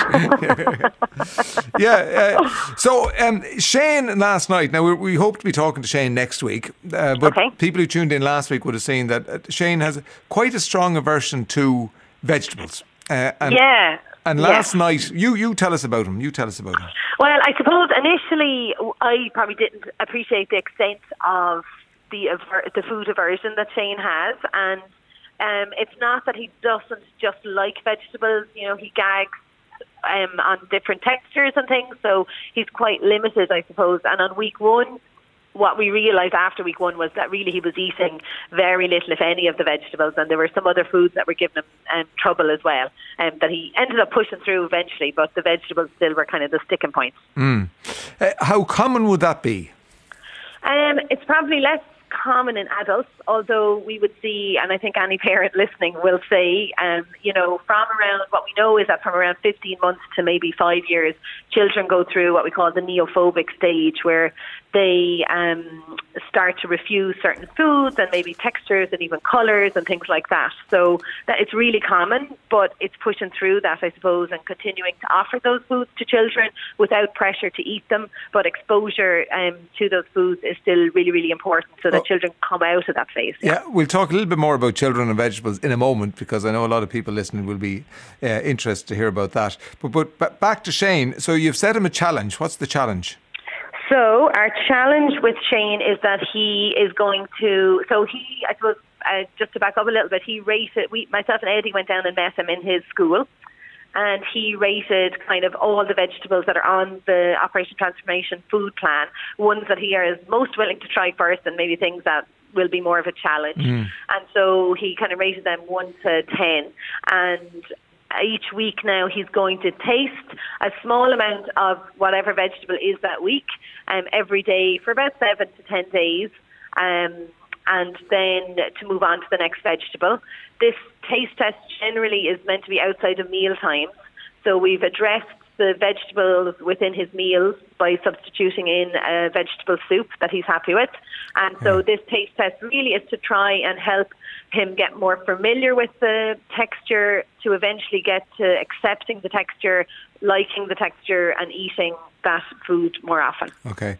S2: So Shane last night. Now we hope to be talking to Shane next week, but
S10: Okay.
S2: people who tuned in last week would have seen that Shane has quite a strong aversion to vegetables.
S10: Yeah.
S2: And last night, you tell us about him.
S10: Well, I suppose initially I probably didn't appreciate the extent of the food aversion that Shane has, and It's not that he doesn't just like vegetables. You know, he gags on different textures and things, so he's quite limited, I suppose. And on week 1, what we realised after week 1 was that really he was eating very little, if any, of the vegetables, and there were some other foods that were giving him trouble as well, that he ended up pushing through eventually, but the vegetables still were kind of the sticking points.
S2: How common would that be?
S10: It's probably less common in adults, although we would see, and I think any parent listening will say, you know, from around, what we know is that from around 15 months to maybe 5 years, children go through what we call the neophobic stage, where they start to refuse certain foods and maybe textures and even colours and things like that. So that it's really common, but it's pushing through that, I suppose, and continuing to offer those foods to children without pressure to eat them. But exposure to those foods is still really, really important so that children come out of that phase.
S2: Yeah, we'll talk a little bit more about children and vegetables in a moment, because I know a lot of people listening will be interested to hear about that. But back to Shane. So you've set him a challenge. What's the challenge?
S10: So our challenge with Shane is that he is going to, I suppose, just to back up a little bit, he rated, myself and Eddie went down and met him in his school, and he rated kind of all the vegetables that are on the Operation Transformation food plan, ones that he is most willing to try first and maybe things that will be more of a challenge. And so he kind of rated them 1 to 10, and each week now he's going to taste a small amount of whatever vegetable is that week, every day for about 7 to 10 days, and then to move on to the next vegetable. This taste test generally is meant to be outside of meal times, so we've addressed the vegetables within his meals by substituting in a vegetable soup that he's happy with. And so this taste test really is to try and help him get more familiar with the texture, to eventually get to accepting the texture, liking the texture, and eating that food more often.
S2: Okay.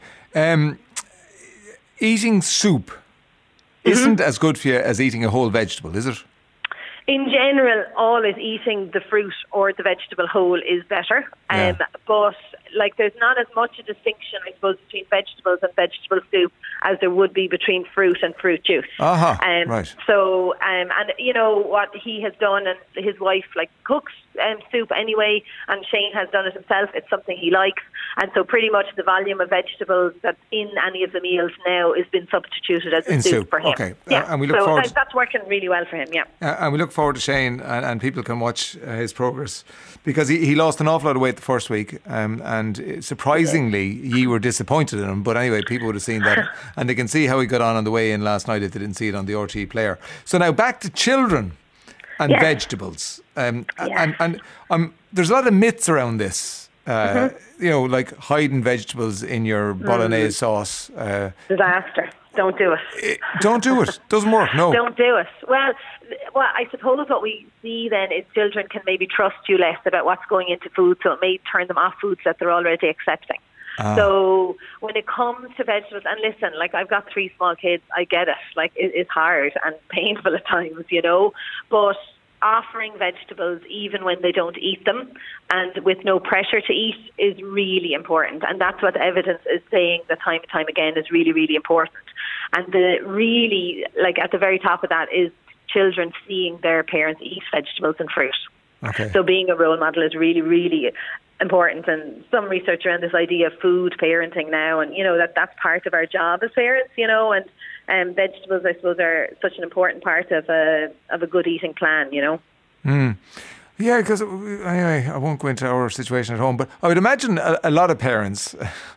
S2: Eating soup isn't as good for you as eating a whole vegetable, is it?
S10: In general, always eating the fruit or the vegetable whole is better. But like, there's not as much a distinction, I suppose, between vegetables and vegetable soup as there would be between fruit and fruit juice.
S2: Right.
S10: So, and you know what he has done, and his wife like cooks soup anyway, and Shane has done it himself. It's something he likes, and so pretty much the volume of vegetables that's in any of the meals now has been substituted as a soup for him.
S2: Okay.
S10: Yeah.
S2: And we look forward.
S10: That's working really well for him. Yeah.
S2: And we look forward to Shane, and people can watch his progress, because he lost an awful lot of weight the first week, and surprisingly, you were disappointed in him. But anyway, people would have seen that, and they can see how he got on the way in last night if they didn't see it on the RTE player. So now back to children and vegetables. And there's a lot of myths around this. You know, like hiding vegetables in your bolognese sauce.
S10: Disaster. Don't do it.
S2: Don't do it. Doesn't work. No.
S10: Don't do it. Well, I suppose what we see then is children can maybe trust you less about what's going into food, so it may turn them off foods that they're already accepting. So when it comes to vegetables, and listen, like, I've got 3 small kids, I get it. Like, it's hard and painful at times, you know, but offering vegetables even when they don't eat them and with no pressure to eat is really important. And that's what the evidence is saying that time and time again is really, really important. And the really, like, at the very top of that is children seeing their parents eat vegetables and fruit.
S2: Okay.
S10: So being a role model is really, really important. And some research around this idea of food parenting now, and, you know, that's part of our job as parents, you know, and vegetables, I suppose, are such an important part of a good eating plan, you know.
S2: Yeah, because anyway, I won't go into our situation at home, but I would imagine a lot of parents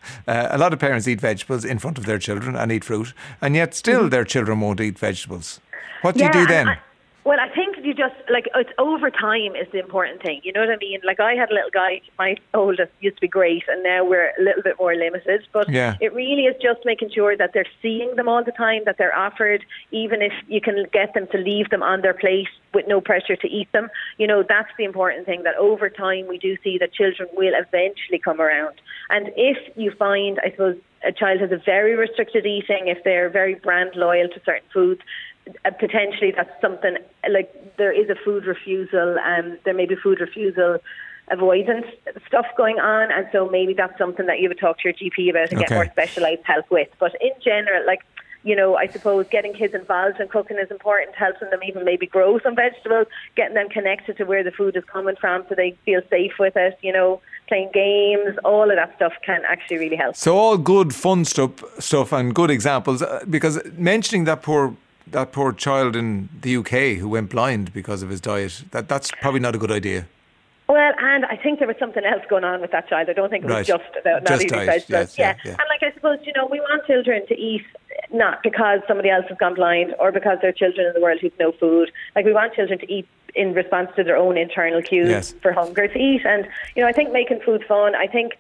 S2: eat vegetables in front of their children and eat fruit, and yet still their children won't eat vegetables. What do you do then?
S10: Well, I think you just, like, it's over time is the important thing. You know what I mean? Like, I had a little guy, my oldest used to be great, and now we're a little bit more limited. But it really is just making sure that they're seeing them all the time, that they're offered, even if you can get them to leave them on their plate with no pressure to eat them. You know, that's the important thing, that over time we do see that children will eventually come around. And if you find, I suppose, a child has a very restricted eating, if they're very brand loyal to certain foods, potentially that's something, like, there is a food refusal, there may be food refusal avoidance stuff going on, and so maybe that's something that you would talk to your GP about and get more specialised help with. But in general, like, I suppose getting kids involved in cooking is important, helping them even maybe grow some vegetables, getting them connected to where the food is coming from so they feel safe with it, playing games, all of that stuff can actually really help.
S2: So all good fun stuff and good examples, because mentioning that poor child in the UK who went blind because of his diet, that's probably not a good idea.
S10: Well, and I think there was something else going on with that child. I don't think it was just about not eating vegetables.
S2: Yeah.
S10: And I suppose, we want children to eat not because somebody else has gone blind or because there are children in the world who've no food. We want children to eat in response to their own internal cues for hunger to eat. And, I think making food fun, I think,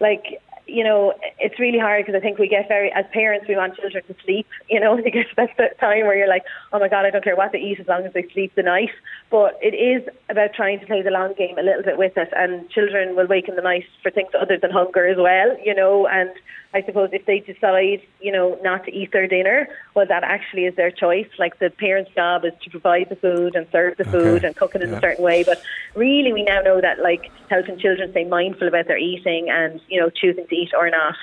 S10: it's really hard because I think we get as parents, we want children to sleep, you get to that time where you're like, oh my God, I don't care what they eat as long as they sleep the night. But it is about trying to play the long game a little bit with it, and children will wake in the night for things other than hunger as well, and I suppose if they decide, not to eat their dinner, well, that actually is their choice. The parent's job is to provide the food and serve the food and cook it in a certain way. But really, we now know that, helping children stay mindful about their eating and, choosing to eat or not.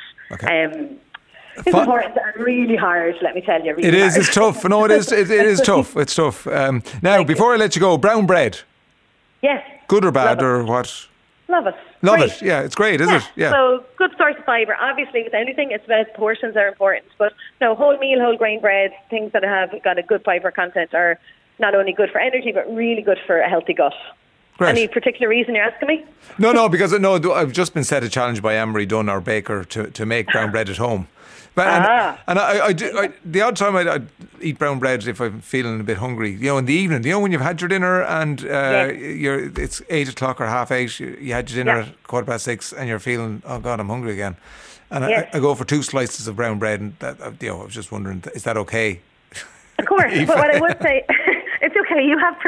S10: It's important and really hard, let me tell you. Really
S2: it is.
S10: hard.
S2: It's tough. No, it is. It is tough. It's tough. Now, before I let you go, brown bread.
S10: Yes.
S2: Good or bad or what?
S10: Love it.
S2: Love
S10: Great.
S2: it. Yeah, it's great, is it? Yeah.
S10: So good source of fibre. Obviously, with anything, it's about portions are important. But whole meal, whole grain bread, things that have got a good fibre content are not only good for energy, but really good for a healthy gut.
S2: Great.
S10: Any particular reason you're asking me?
S2: No, because I've just been set a challenge by Anne-Marie Dunn, our baker, to make brown bread at home. But and I the odd time I'd eat brown bread if I'm feeling a bit hungry. In the evening. When you've had your dinner and it's 8 o'clock or 8:30. You had your dinner at 6:15, and you're feeling, oh God, I'm hungry again. And I go for 2 slices of brown bread, and I was just wondering, is that okay?
S10: Of course, but what I would say, it's okay. You have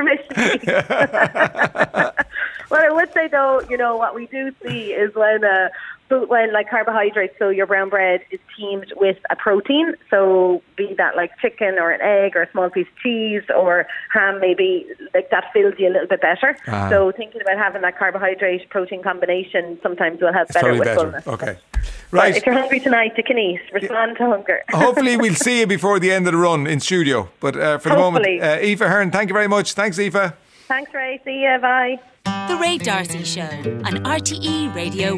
S10: permission. What I would say though, what we do see is when carbohydrates, so your brown bread is teamed with a protein, so be that chicken or an egg or a small piece of cheese or ham, maybe that fills you a little bit better. So thinking about having that carbohydrate protein combination sometimes will help better with fullness.
S2: Okay. Right.
S10: But if you're hungry tonight, you can eat. Respond to hunger.
S2: Hopefully we'll see you before the end of the run in studio. But for the moment, Aoife Hearn, thank you very much. Thanks, Aoife.
S10: Thanks, Ray. See you. Bye.
S4: The Ray D'Arcy Show on RTE Radio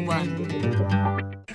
S4: 1.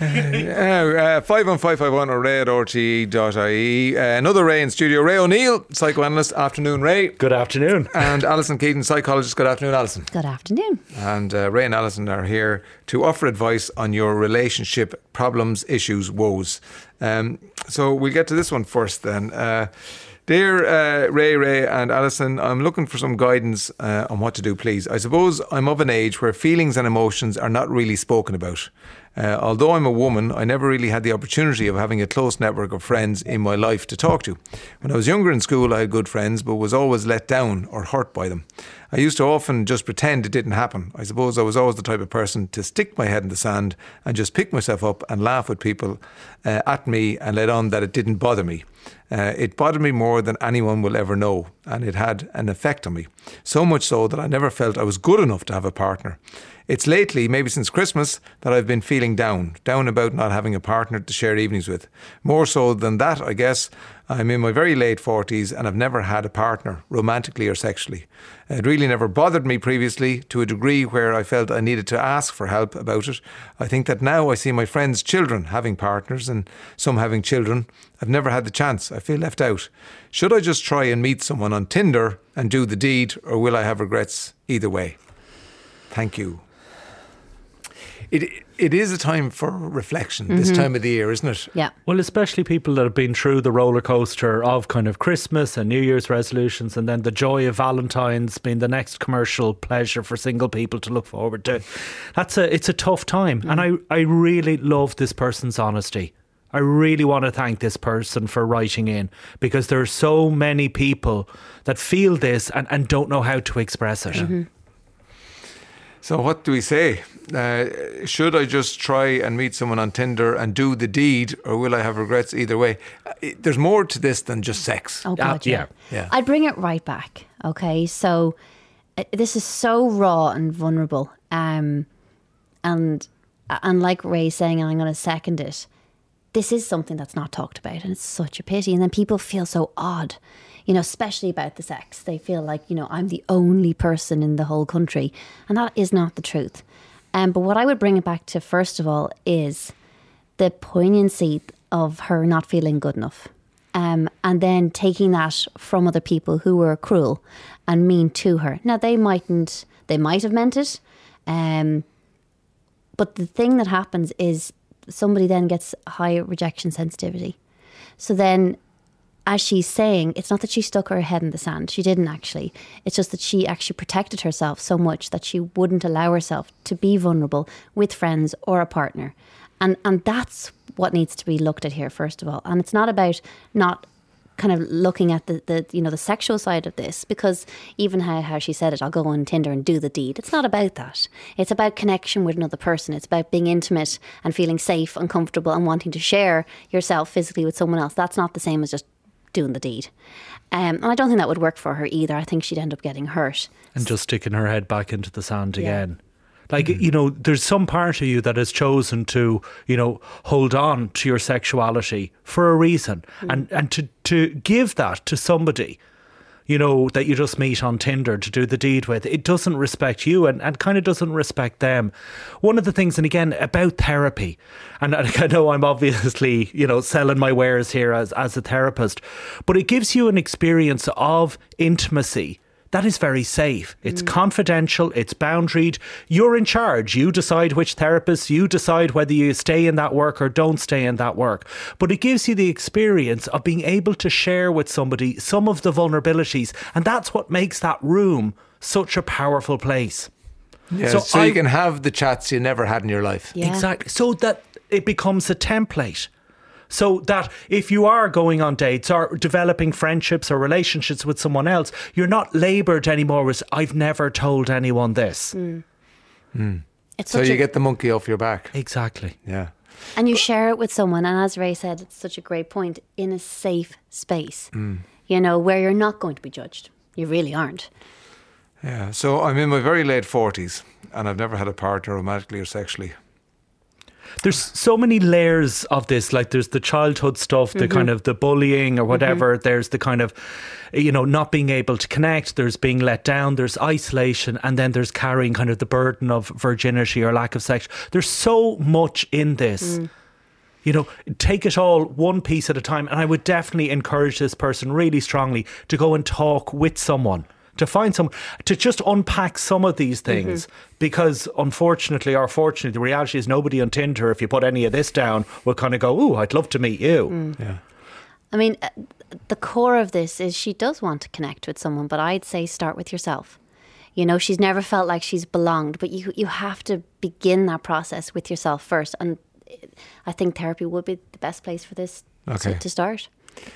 S2: 51551 or ray@rte.ie. Another Ray in studio. Ray O'Neill, psychoanalyst. Afternoon, Ray.
S11: Good afternoon.
S2: And Alison Keaton, psychologist. Good afternoon, Alison.
S12: Good afternoon.
S2: And Ray and Alison are here to offer advice on your relationship problems, issues, woes. So we'll get to this one first then. Dear Ray and Alison, I'm looking for some guidance on what to do, please. I suppose I'm of an age where feelings and emotions are not really spoken about. Although I'm a woman, I never really had the opportunity of having a close network of friends in my life to talk to. When I was younger in school, I had good friends, but was always let down or hurt by them. I used to often just pretend it didn't happen. I suppose I was always the type of person to stick my head in the sand and just pick myself up and laugh with people at me and let on that it didn't bother me. It bothered me more than anyone will ever know, and it had an effect on me. So much so that I never felt I was good enough to have a partner. It's lately, maybe since Christmas, that I've been feeling down about not having a partner to share evenings with. More so than that, I guess, I'm in my very late 40s and I've never had a partner, romantically or sexually. It really never bothered me previously to a degree where I felt I needed to ask for help about it. I think that now I see my friends' children having partners and some having children. I've never had the chance. I feel left out. Should I just try and meet someone on Tinder and do the deed, or will I have regrets either way? Thank you. It is a time for reflection this time of the year, isn't it?
S12: Yeah.
S11: Well, especially people that have been through the roller coaster of kind of Christmas and New Year's resolutions, and then the joy of Valentine's being the next commercial pleasure for single people to look forward to. It's a tough time. And I really love this person's honesty. I really want to thank this person for writing in, because there are so many people that feel this and don't know how to express it.
S12: Mm-hmm.
S2: So what do we say? Should I just try and meet someone on Tinder and do the deed, or will I have regrets either way? There's more to this than just sex.
S12: Oh God,
S2: yeah.
S12: I'd bring it right back. Okay, so this is so raw and vulnerable, and like Ray's saying, and I'm going to second it. this is something that's not talked about, and it's such a pity. And then people feel so odd, you know, especially about the sex. They feel like, you know, I'm the only person in the whole country, and that is not the truth. But what I would bring it back to, first of all, is the poignancy of her not feeling good enough. And then taking that from other people who were cruel and mean to her. Now, they might have meant it. But the thing that happens is somebody then gets high rejection sensitivity. So then, as she's saying, it's not that she stuck her head in the sand. She didn't actually. It's just that she actually protected herself so much that she wouldn't allow herself to be vulnerable with friends or a partner. And that's what needs to be looked at here, first of all. And it's not about not kind of looking at the you know, the sexual side of this, because even how she said it, I'll go on Tinder and do the deed. It's not about that. It's about connection with another person. It's about being intimate and feeling safe and comfortable and wanting to share yourself physically with someone else. That's not the same as just doing the deed. And I don't think that would work for her either. I think she'd end up getting hurt.
S11: And just sticking her head back into the sand again. Like, you know, there's some part of you that has chosen to, you know, hold on to your sexuality for a reason. And to give that to somebody, you know, that you just meet on Tinder to do the deed with, it doesn't respect you and kind of doesn't respect them. One of the things, and again, about therapy, and I know I'm obviously, you know, selling my wares here as a therapist, but it gives you an experience of intimacy that is very safe. It's confidential, it's boundaried. You're in charge. You decide which therapist, you decide whether you stay in that work or don't stay in that work. But it gives you the experience of being able to share with somebody some of the vulnerabilities. And that's what makes that room such a powerful place.
S2: Yeah, so you can have the chats you never had in your life.
S12: Yeah.
S11: Exactly. So that it becomes a template. So that if you are going on dates or developing friendships or relationships with someone else, you're not laboured anymore with, I've never told anyone this.
S2: So you get the monkey off your back.
S11: Exactly.
S2: Yeah.
S12: And you share it with someone. And as Ray said, it's such a great point, in a safe space, you know, where you're not going to be judged. You really aren't.
S2: Yeah. So I'm in my very late 40s and I've never had a partner romantically or sexually.
S11: There's so many layers of this. Like there's the childhood stuff, the kind of the bullying or whatever. There's the kind of, you know, not being able to connect. There's being let down. There's isolation. And then there's carrying kind of the burden of virginity or lack of sex. There's so much in this. You know, take it all one piece at a time. And I would definitely encourage this person really strongly to go and talk with someone. To find someone, to just unpack some of these things, because unfortunately or fortunately, the reality is nobody on Tinder, if you put any of this down, will kind of go, ooh, I'd love to meet you.
S2: Yeah.
S12: I mean, the core of this is she does want to connect with someone, but I'd say start with yourself. You know, she's never felt like she's belonged, but you have to begin that process with yourself first. And I think therapy would be the best place for this to start.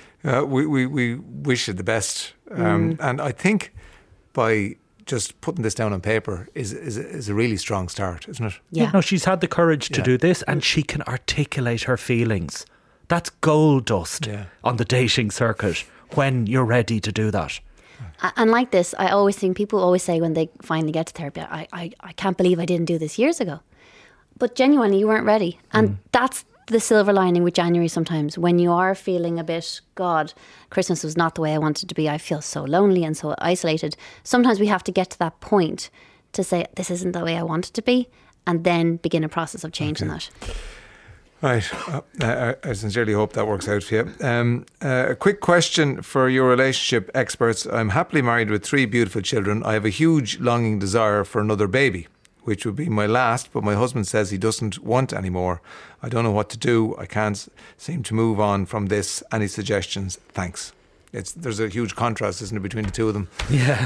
S2: We wish you the best. And I think by just putting this down on paper is a really strong start, isn't it?
S12: Yeah.
S11: No, she's had the courage to do this and she can articulate her feelings. That's gold dust on the dating circuit when you're ready to do that.
S12: And like this, I always think people always say when they finally get to therapy, I can't believe I didn't do this years ago. But genuinely, you weren't ready. And that's the silver lining with January sometimes, when you are feeling a bit, God, Christmas was not the way I wanted to be. I feel so lonely and so isolated. Sometimes we have to get to that point to say, this isn't the way I want it to be, and then begin a process of changing that.
S2: Right. I sincerely hope that works out for you. A quick question for your relationship experts. I'm happily married with 3 beautiful children. I have a huge longing desire for another baby, which would be my last, but my husband says he doesn't want any more. I don't know what to do. I can't seem to move on from this. Any suggestions? Thanks. There's a huge contrast, isn't it, between the two of them?
S11: Yeah.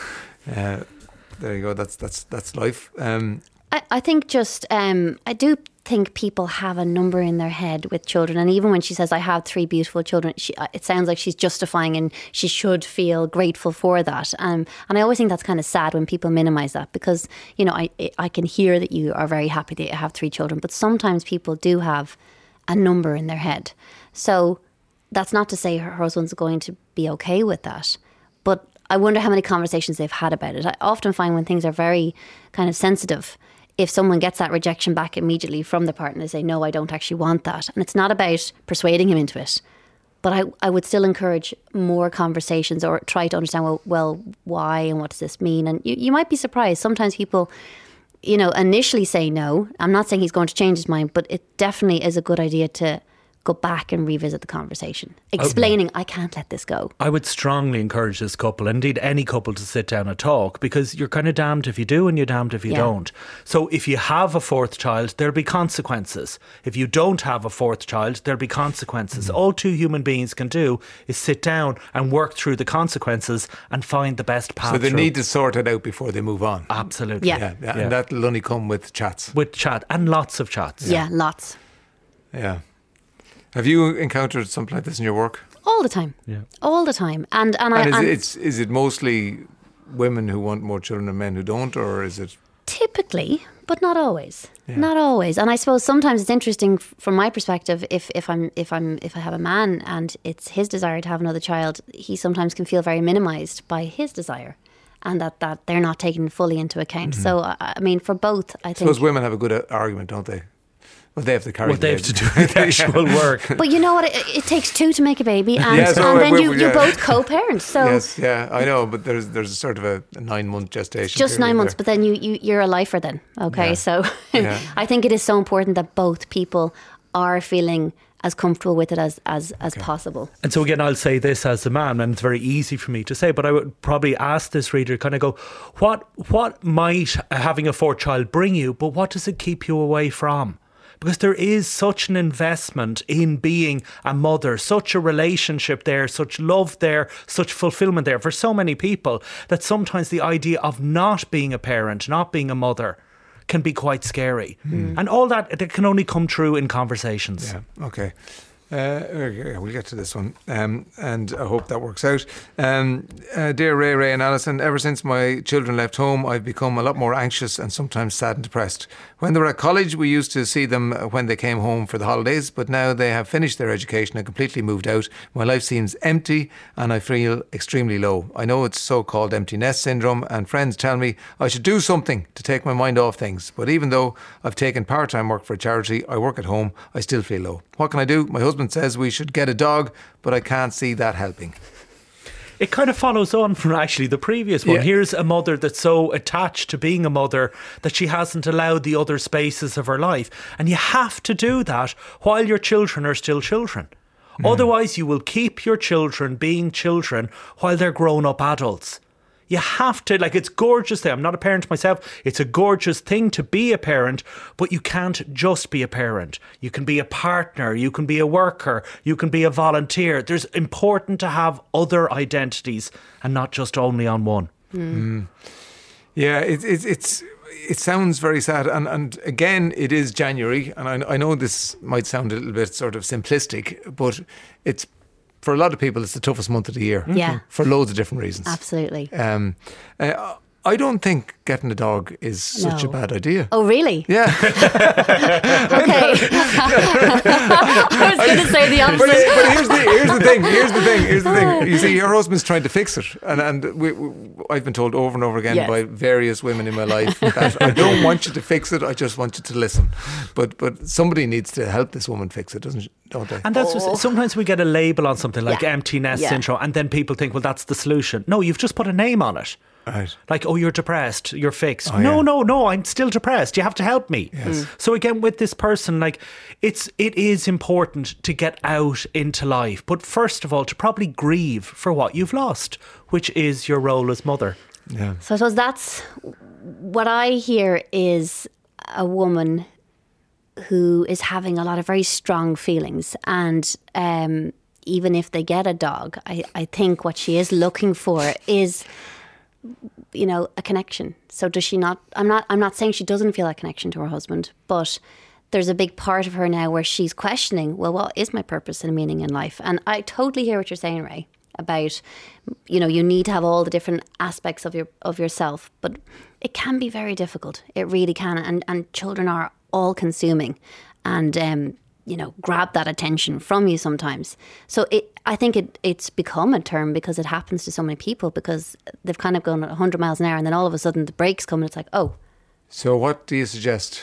S2: There you go. That's life.
S12: I think just, I do think people have a number in their head with children. And even when she says, I have 3 beautiful children, it sounds like she's justifying and she should feel grateful for that. And I always think that's kind of sad when people minimise that, because, you know, I can hear that you are very happy that you have 3 children, but sometimes people do have a number in their head. So that's not to say her husband's going to be okay with that. But I wonder how many conversations they've had about it. I often find when things are very kind of sensitive, if someone gets that rejection back immediately from the partner, they say, no, I don't actually want that. And it's not about persuading him into it. But I would still encourage more conversations or try to understand, well, why and what does this mean? And you might be surprised. Sometimes people, initially say no. I'm not saying he's going to change his mind, but it definitely is a good idea to go back and revisit the conversation, explaining, I can't let this go.
S11: I would strongly encourage this couple, indeed any couple, to sit down and talk, because you're kind of damned if you do and you're damned if you don't. So if you have a fourth child, there'll be consequences. If you don't have a fourth child, there'll be consequences. All two human beings can do is sit down and work through the consequences and find the best path.
S2: So they
S11: through.
S2: need to sort it out before they move on.
S11: Absolutely.
S12: Yeah.
S2: And that'll only come with chats.
S11: With chat and lots of chats.
S12: Yeah, lots.
S2: Yeah. Have you encountered something like this in your work?
S12: All the time.
S11: Yeah.
S12: All the time. And
S2: is it mostly women who want more children and men who don't, or is it?
S12: Typically, but not always. Yeah. Not always. And I suppose sometimes it's interesting from my perspective. If I have a man and it's his desire to have another child, he sometimes can feel very minimised by his desire, and that they're not taken fully into account. So I mean, for both, I think.
S2: Suppose women have a good argument, don't they? Well, they have to carry.
S11: Well, they have to do the actual work.
S12: But you know what? It takes two to make a baby, and,
S2: and
S12: then you're both co-parents. So
S2: yes, I know, but there's a sort of a 9-month gestation.
S12: Just 9 months, but then you're a lifer then. Okay, so I think it is so important that both people are feeling as comfortable with it as possible.
S11: And so again, I'll say this as a man, and it's very easy for me to say, but I would probably ask this reader, kind of go, what might having a fourth child bring you, but what does it keep you away from? Because there is such an investment in being a mother, such a relationship there, such love there, such fulfillment there for so many people, that sometimes the idea of not being a parent, not being a mother, can be quite scary. And all that can only come true in conversations.
S2: Yeah, okay. We'll get to this one, and I hope that works out. Dear Ray and Alison, ever since my children left home, I've become a lot more anxious and sometimes sad and depressed. When they were at college, we used to see them when they came home for the holidays, but now they have finished their education and completely moved out. My life seems empty and I feel extremely low. I know it's so-called empty nest syndrome, and friends tell me I should do something to take my mind off things. But even though I've taken part-time work for a charity, I work at home, I still feel low. What can I do? My husband says we should get a dog, but I can't see that helping.
S11: It kind of follows on from actually the previous one. Here's a mother that's so attached to being a mother that she hasn't allowed the other spaces of her life. And you have to do that while your children are still children. Otherwise, you will keep your children being children while they're grown-up adults. You have to, it's gorgeous thing. I'm not a parent myself. It's a gorgeous thing to be a parent, but you can't just be a parent. You can be a partner, you can be a worker, you can be a volunteer. There's important to have other identities and not just only on one.
S2: Yeah, it sounds very sad, and again, it is January, and I know this might sound a little bit sort of simplistic, but it's, for a lot of people, it's the toughest month of the year.
S12: Yeah.
S2: For loads of different reasons.
S12: Absolutely.
S2: I don't think getting a dog is such a bad idea.
S12: Oh, really?
S2: Yeah.
S12: Okay. I was going to say the opposite.
S2: But here's the thing. You see, your husband's trying to fix it. And I've been told over and over again by various women in my life that I don't want you to fix it, I just want you to listen. But somebody needs to help this woman fix it, don't they?
S11: And that's just, sometimes we get a label on something like empty nest syndrome, and then people think, well, that's the solution. No, you've just put a name on it.
S2: Right.
S11: Like, oh, you're depressed, you're fixed. No, I'm still depressed. You have to help me.
S2: Yes.
S11: So again, with this person, it is important to get out into life. But first of all, to probably grieve for what you've lost, which is your role as mother.
S2: Yeah.
S12: So I suppose that's what I hear is a woman who is having a lot of very strong feelings. And even if they get a dog, I think what she is looking for is, a connection. So does she not? I'm not saying she doesn't feel that connection to her husband, but there's a big part of her now where she's questioning, well, what is my purpose and meaning in life? And I totally hear what you're saying, Ray, about, you need to have all the different aspects of yourself, but it can be very difficult. It really can. And children are all consuming and, grab that attention from you sometimes. So I think it's become a term because it happens to so many people, because they've kind of gone at 100 miles an hour and then all of a sudden the brakes come and it's like, oh,
S2: So what do you suggest?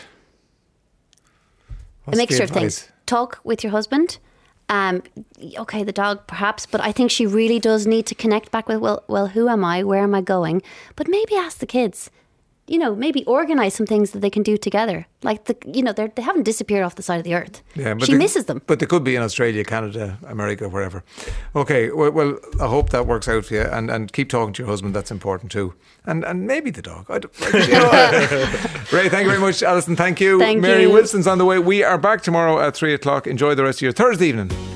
S12: A mixture of things. Talk with your husband. Okay, the dog perhaps, but I think she really does need to connect back with, well, who am I? Where am I going? But maybe ask the kids. Maybe organise some things that they can do together. Like, they haven't disappeared off the side of the earth. Yeah, but she misses them.
S2: But they could be in Australia, Canada, America, wherever. Okay, well, I hope that works out for you. And keep talking to your husband, that's important too. And maybe the dog. Ray, thank you very much. Alison, thank you.
S12: Thank
S2: Mary
S12: you.
S2: Wilson's on the way. We are back tomorrow at 3 o'clock. Enjoy the rest of your Thursday evening.